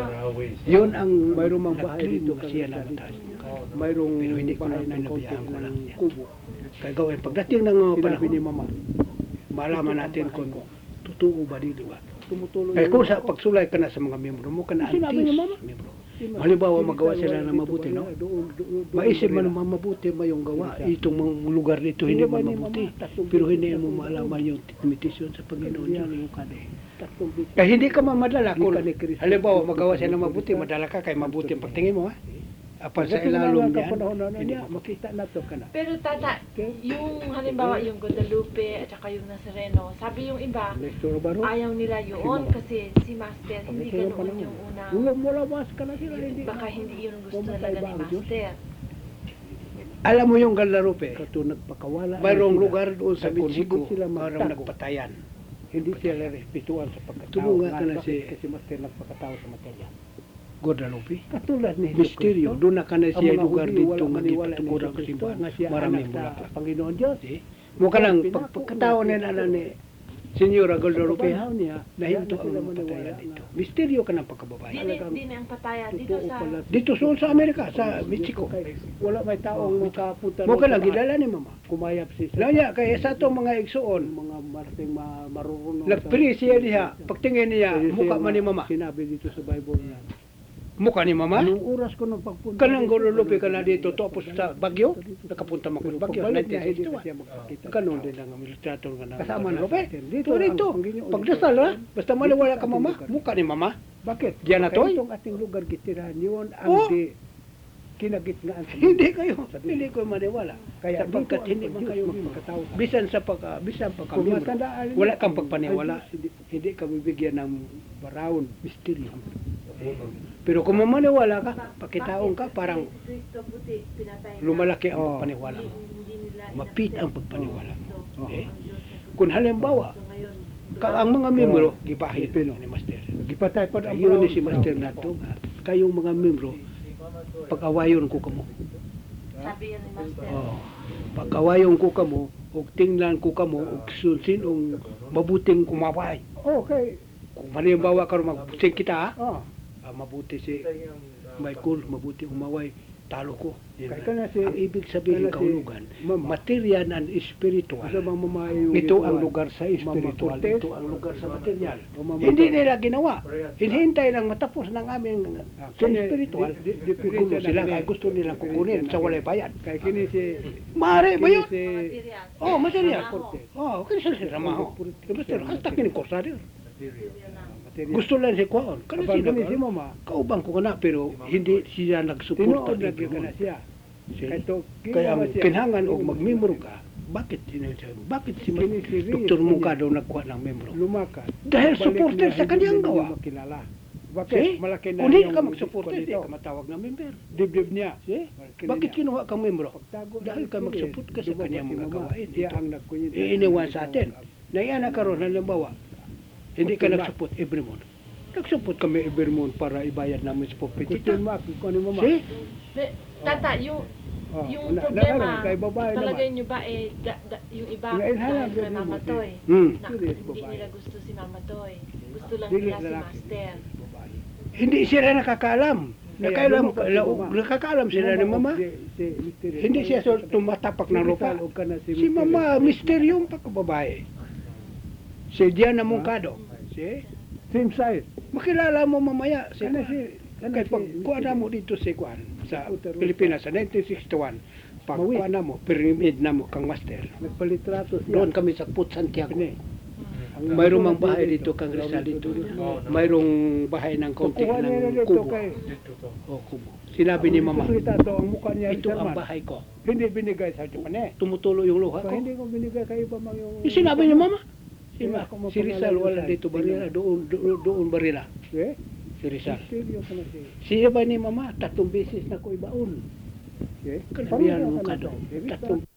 [SPEAKER 1] Yun ang
[SPEAKER 4] Mayroong mga bahay
[SPEAKER 1] nag-claim
[SPEAKER 4] dito
[SPEAKER 1] na siya na mataas.
[SPEAKER 4] Mayroong
[SPEAKER 1] Pero hindi ko
[SPEAKER 4] bahay
[SPEAKER 1] na
[SPEAKER 4] ng
[SPEAKER 1] nabiyaan ko
[SPEAKER 4] konti
[SPEAKER 1] lang
[SPEAKER 4] ng
[SPEAKER 1] yan.
[SPEAKER 4] kubo.
[SPEAKER 1] Kaya gawin pagdating ng mga
[SPEAKER 4] Sinabi ni
[SPEAKER 1] panahon,
[SPEAKER 4] Mama.
[SPEAKER 1] malaman natin kung totoo ba dito ba.
[SPEAKER 4] Tumutulong
[SPEAKER 1] Kaya kung
[SPEAKER 4] naman
[SPEAKER 1] sa
[SPEAKER 4] ako.
[SPEAKER 1] pagsulay ka na sa mga miyembro mo, ka na
[SPEAKER 4] Sinabi ni Mama.
[SPEAKER 1] miyembro.
[SPEAKER 4] Sinabi-
[SPEAKER 1] Halimbawa,
[SPEAKER 4] Sinabi
[SPEAKER 1] magawa
[SPEAKER 4] tayo
[SPEAKER 1] sila na
[SPEAKER 4] dito
[SPEAKER 1] mabuti,
[SPEAKER 4] ba
[SPEAKER 1] no?
[SPEAKER 4] na? Doon
[SPEAKER 1] Maisip
[SPEAKER 4] ba
[SPEAKER 1] man
[SPEAKER 4] nila?
[SPEAKER 1] mabuti ba yung gawa,
[SPEAKER 4] Sila.
[SPEAKER 1] itong mga lugar dito hindi
[SPEAKER 4] Sila ba
[SPEAKER 1] man
[SPEAKER 4] ni
[SPEAKER 1] mabuti.
[SPEAKER 4] Mama? Tatlong
[SPEAKER 1] Pero
[SPEAKER 4] bisis
[SPEAKER 1] hindi
[SPEAKER 4] na
[SPEAKER 1] mo
[SPEAKER 4] tumulong.
[SPEAKER 1] maalaman yung limitasyon sa Panginoon
[SPEAKER 4] Yan
[SPEAKER 1] Diyos.
[SPEAKER 4] yung kade. Tatlong bisis.
[SPEAKER 1] Kaya hindi ka mamadala kung
[SPEAKER 4] Hindi ka ni Kristo.
[SPEAKER 1] halimbawa magawa siya ng mabuti, madala ka kay mabuti ang pagtingin mo ha. Apan sa ilalong niyan, hindi
[SPEAKER 4] niya,
[SPEAKER 1] mo
[SPEAKER 4] makita na to ka na.
[SPEAKER 6] Pero tata, yung halimbawa yung Guadalupe at saka yung Nazareno, sabi yung iba,
[SPEAKER 4] Nestor Baro.
[SPEAKER 6] ayaw nila yun kasi si Master hindi ganoon yung unang,
[SPEAKER 4] Mula mas ka na sila. Hindi.
[SPEAKER 6] baka hindi yun gusto
[SPEAKER 4] Pumatay
[SPEAKER 6] talaga
[SPEAKER 4] ba
[SPEAKER 6] ni
[SPEAKER 4] ang Diyos?
[SPEAKER 6] Master.
[SPEAKER 1] alam mo yung Guadalupe,
[SPEAKER 4] Kato nagpakawala.
[SPEAKER 1] mayroong
[SPEAKER 4] sila.
[SPEAKER 1] lugar doon sa
[SPEAKER 4] Kung
[SPEAKER 1] Mexico,
[SPEAKER 4] hindi sila
[SPEAKER 1] parang
[SPEAKER 4] magtago,
[SPEAKER 1] nagpatayan.
[SPEAKER 4] Hindi sila respetuan sa pagkatao.
[SPEAKER 1] Tumunga ka na
[SPEAKER 4] Bakit?
[SPEAKER 1] si-
[SPEAKER 4] Kasi Master nagpakatao sa materya.
[SPEAKER 1] Guadalupe.
[SPEAKER 4] Katulad ni Jesu
[SPEAKER 1] Misteryo,
[SPEAKER 4] Cristo,
[SPEAKER 1] doon na ka na
[SPEAKER 4] ang
[SPEAKER 1] siya
[SPEAKER 4] mga
[SPEAKER 1] lugar
[SPEAKER 4] Hudyo
[SPEAKER 1] dito
[SPEAKER 4] wala
[SPEAKER 1] nga di
[SPEAKER 4] maniwala ni
[SPEAKER 1] patukuran
[SPEAKER 4] Jesu
[SPEAKER 1] ko
[SPEAKER 4] Cristo
[SPEAKER 1] simbahan.
[SPEAKER 4] nga siya
[SPEAKER 1] Maraming
[SPEAKER 4] anak sa
[SPEAKER 1] bulaklak.
[SPEAKER 4] Panginoon Diyos.
[SPEAKER 1] Mo ka lang,
[SPEAKER 4] Pinako
[SPEAKER 1] pagkatao na na ni Senyora Guadalupe,
[SPEAKER 4] Pagkabayaw niya,
[SPEAKER 1] nahinto
[SPEAKER 4] kaya na sila
[SPEAKER 1] ang
[SPEAKER 4] maniwala
[SPEAKER 1] patayan
[SPEAKER 4] na
[SPEAKER 1] dito. Misteryo ka ng pagkababae.
[SPEAKER 6] Hindi na ang pataya dito
[SPEAKER 4] totoo
[SPEAKER 6] sa
[SPEAKER 4] pala.
[SPEAKER 1] Dito sa Amerika, sa Mexico.
[SPEAKER 4] Wala may taong makapunta.
[SPEAKER 1] Mo ka
[SPEAKER 4] doon
[SPEAKER 1] lang,
[SPEAKER 4] sa taas.
[SPEAKER 1] gilala ni Mama.
[SPEAKER 4] Kumayap si
[SPEAKER 1] Lanya, kaya sa itong mga
[SPEAKER 4] yung
[SPEAKER 1] igsuon,
[SPEAKER 4] mga marting marurunong.
[SPEAKER 1] nagpili siya niya, pagtingin niya, mukha man ni Mama.
[SPEAKER 4] Sinabi dito sa Bible na.
[SPEAKER 1] Mukha ni Mama?
[SPEAKER 4] Anong oras ko nung pagpunta?
[SPEAKER 1] Kanang Guadalupe ka na dito, tapos sa Bagyo, nakapunta mo
[SPEAKER 4] Pero
[SPEAKER 1] sa Bagyo,
[SPEAKER 4] pagbalik niya, hindi na
[SPEAKER 1] 1961.
[SPEAKER 4] siya makakita.
[SPEAKER 1] Kanon din ang administrator ka na.
[SPEAKER 4] Kasama na
[SPEAKER 1] Guadalupe.
[SPEAKER 4] sa atin.
[SPEAKER 1] Dito,
[SPEAKER 4] ang
[SPEAKER 1] dito.
[SPEAKER 4] Panginoon.
[SPEAKER 1] Pagdasal ha, basta maniwala ka Mama, mukha ni Mama.
[SPEAKER 4] Bakit?
[SPEAKER 1] Diyan na to,
[SPEAKER 4] Kaya itong ating lugar gitirahan yun ang
[SPEAKER 1] Oh.
[SPEAKER 4] di kinagitnaan sa
[SPEAKER 1] Hindi kayo, hindi ko maniwala.
[SPEAKER 4] Kaya
[SPEAKER 1] Sapagkat
[SPEAKER 4] dito
[SPEAKER 1] hindi
[SPEAKER 4] ang
[SPEAKER 1] man kayo
[SPEAKER 4] magkatao.
[SPEAKER 1] bisan sa bisan pa
[SPEAKER 4] Kung
[SPEAKER 1] kami,
[SPEAKER 4] matandaan
[SPEAKER 1] wala
[SPEAKER 4] niyo,
[SPEAKER 1] kang pagpaniwala,
[SPEAKER 4] ay,
[SPEAKER 1] hindi ka bibigyan ng barawon, misteryo. Pero kung mamaniwala ka, pakitaon ka, parang
[SPEAKER 6] Kristo puti, pinatay na.
[SPEAKER 1] lumalaki ang
[SPEAKER 4] Oh.
[SPEAKER 1] pagpaniwala mo.
[SPEAKER 6] Hindi nila
[SPEAKER 1] Mapit ang
[SPEAKER 6] inaccept.
[SPEAKER 1] pagpaniwala mo.
[SPEAKER 6] So,
[SPEAKER 1] Eh?
[SPEAKER 6] ang Diyos na
[SPEAKER 1] Kung halimbawa,
[SPEAKER 6] So, ngayon,
[SPEAKER 1] ang mga membro, gibahid
[SPEAKER 4] Pilipino.
[SPEAKER 1] ni Master.
[SPEAKER 4] Gipatay pa ang
[SPEAKER 1] Yun ni
[SPEAKER 4] brown.
[SPEAKER 1] si Master nato nga, kayong mga membro, pag-awayon ko kamo.
[SPEAKER 6] sabi yan ni Master.
[SPEAKER 1] Oh. Pag-awayon ko kamo, ug tingnan ko kamo, ug sinong mabuting kumaway.
[SPEAKER 4] Okay.
[SPEAKER 1] Kung halimbawa karon magbuting kita,
[SPEAKER 4] Oh.
[SPEAKER 1] mabuti si Michael, mabuti umaway, talo ko. Yan.
[SPEAKER 4] Kaya ka na si
[SPEAKER 1] Ang ibig sabihin
[SPEAKER 4] kana si
[SPEAKER 1] kahulugan,
[SPEAKER 4] Mama.
[SPEAKER 1] material and spiritual.
[SPEAKER 4] Sa mga mamayo
[SPEAKER 1] Ito ang lugar sa spiritual,
[SPEAKER 4] Cortez.
[SPEAKER 1] ito ang lugar sa material.
[SPEAKER 4] O Mama
[SPEAKER 1] Hindi
[SPEAKER 4] Cortez.
[SPEAKER 1] nila ginawa. Hinihintay lang matapos ng aming sa spiritual. Gulo sila kaya gusto nilang kukunin sa walay bayan.
[SPEAKER 4] Kaya kini si
[SPEAKER 1] Mare ba yun?
[SPEAKER 4] si
[SPEAKER 6] Material.
[SPEAKER 1] Oh, material.
[SPEAKER 6] Trabaho.
[SPEAKER 1] Oh, kaya sila si Ramaho. Basta hasta kinikorsarir.
[SPEAKER 4] material.
[SPEAKER 1] Gusto lang si Kwaon. Kaya
[SPEAKER 4] Kapag
[SPEAKER 1] sila
[SPEAKER 4] kini si Mama,
[SPEAKER 1] kaubang ko na pero hindi siya nagsuporta
[SPEAKER 4] tinuod lagi ka na siya. Kaya to,
[SPEAKER 1] kaya ang
[SPEAKER 4] ginawa siya.
[SPEAKER 1] kinhangan o magmembro ka, bakit bakit si
[SPEAKER 4] Kini si Reyes
[SPEAKER 1] Dr.
[SPEAKER 4] kanya.
[SPEAKER 1] Mungkado nagkuha ng membro?
[SPEAKER 4] Lumakas.
[SPEAKER 1] Dahil
[SPEAKER 4] Balik
[SPEAKER 1] supporter
[SPEAKER 4] niya,
[SPEAKER 1] sa kanyang
[SPEAKER 4] hindi
[SPEAKER 1] gawa.
[SPEAKER 4] niya makilala. Bakit?
[SPEAKER 1] See?
[SPEAKER 4] Malaki na
[SPEAKER 1] Kung hindi
[SPEAKER 4] yung
[SPEAKER 1] ka magsuporta, hindi
[SPEAKER 4] dito.
[SPEAKER 1] ka matawag na member.
[SPEAKER 4] Dibdib niya.
[SPEAKER 1] See?
[SPEAKER 4] Malaki na
[SPEAKER 1] Bakit
[SPEAKER 4] niya.
[SPEAKER 1] kinuha kang membro?
[SPEAKER 4] Pagtago
[SPEAKER 1] Dahil ka magsuport ka sa kanyang mga gawain.
[SPEAKER 4] Siya
[SPEAKER 1] Ito.
[SPEAKER 4] ang nagkunyit.
[SPEAKER 1] Iiniwan sa atin. Naiyan na karon halimbawa, hindi ka nagsuport every month. Nagsuport kami every month para ibayad namin sa pupitita.
[SPEAKER 4] Question mark, kung ano mo ma.
[SPEAKER 1] See?
[SPEAKER 6] Tata, yung
[SPEAKER 4] Oh,
[SPEAKER 6] yung
[SPEAKER 4] na-
[SPEAKER 6] problema,
[SPEAKER 4] kay babae
[SPEAKER 6] palagay
[SPEAKER 4] naman.
[SPEAKER 6] nyo ba yung iba
[SPEAKER 4] Ngayon,
[SPEAKER 6] dahil
[SPEAKER 4] halang
[SPEAKER 6] kay
[SPEAKER 4] ganun
[SPEAKER 6] Mama
[SPEAKER 4] mo,
[SPEAKER 6] Toy,
[SPEAKER 1] Hmm.
[SPEAKER 6] na
[SPEAKER 4] Serious
[SPEAKER 6] hindi
[SPEAKER 4] babae.
[SPEAKER 6] nila gusto si Mama Toy. Gusto lang
[SPEAKER 4] Dili
[SPEAKER 6] nila si
[SPEAKER 4] lalaki.
[SPEAKER 6] Master.
[SPEAKER 1] Hindi sila nakakaalam. Nakakaalam, nakakaalam sila ni Mama. Hindi siya tumatapak ng lupa. Si Mama, misteryong pagkababae. Si Diana Moncado. Si?
[SPEAKER 4] Same size.
[SPEAKER 1] Makilala mo mamaya. Si,
[SPEAKER 4] Kana si
[SPEAKER 1] kay pagkuha na mo dito si Kuan sa Pilipinas sa 1961. Pagkuha na mo, pyramid na mo kang master.
[SPEAKER 4] Nagpalitrato siya.
[SPEAKER 1] Doon kami sa Put Santiago.
[SPEAKER 4] Pine.
[SPEAKER 1] Mayroong mang bahay dito, kang Rizal dito. Mayroong bahay ng konti
[SPEAKER 4] Kukuha niya na
[SPEAKER 1] ng
[SPEAKER 4] dito
[SPEAKER 1] kubo.
[SPEAKER 4] kay...
[SPEAKER 2] Dito to.
[SPEAKER 1] O kubo. Sinabi ni Mama,
[SPEAKER 4] Ito ang mukha niya.
[SPEAKER 1] ito ang
[SPEAKER 4] Sherman.
[SPEAKER 1] bahay ko.
[SPEAKER 4] Hindi binigay sa Japan eh.
[SPEAKER 1] Tumutulo yung luha
[SPEAKER 4] So,
[SPEAKER 1] ko.
[SPEAKER 4] hindi ko binigay kay iba mang yung...
[SPEAKER 1] Yung sinabi ni Mama. Si,
[SPEAKER 4] Hindi ako
[SPEAKER 1] si Rizal wala
[SPEAKER 4] mapangalan
[SPEAKER 1] dito
[SPEAKER 4] sa-
[SPEAKER 1] barila, doon barila.
[SPEAKER 4] Eh?
[SPEAKER 1] Si Rizal.
[SPEAKER 4] Stereo ka na siya.
[SPEAKER 1] Siya ba ni Mama, 3 beses na ko ibaon.
[SPEAKER 4] Eh?
[SPEAKER 1] Kanabihan mo ka
[SPEAKER 4] Pamilya
[SPEAKER 1] doon.
[SPEAKER 4] ka na daw. Eh,
[SPEAKER 1] Tatlong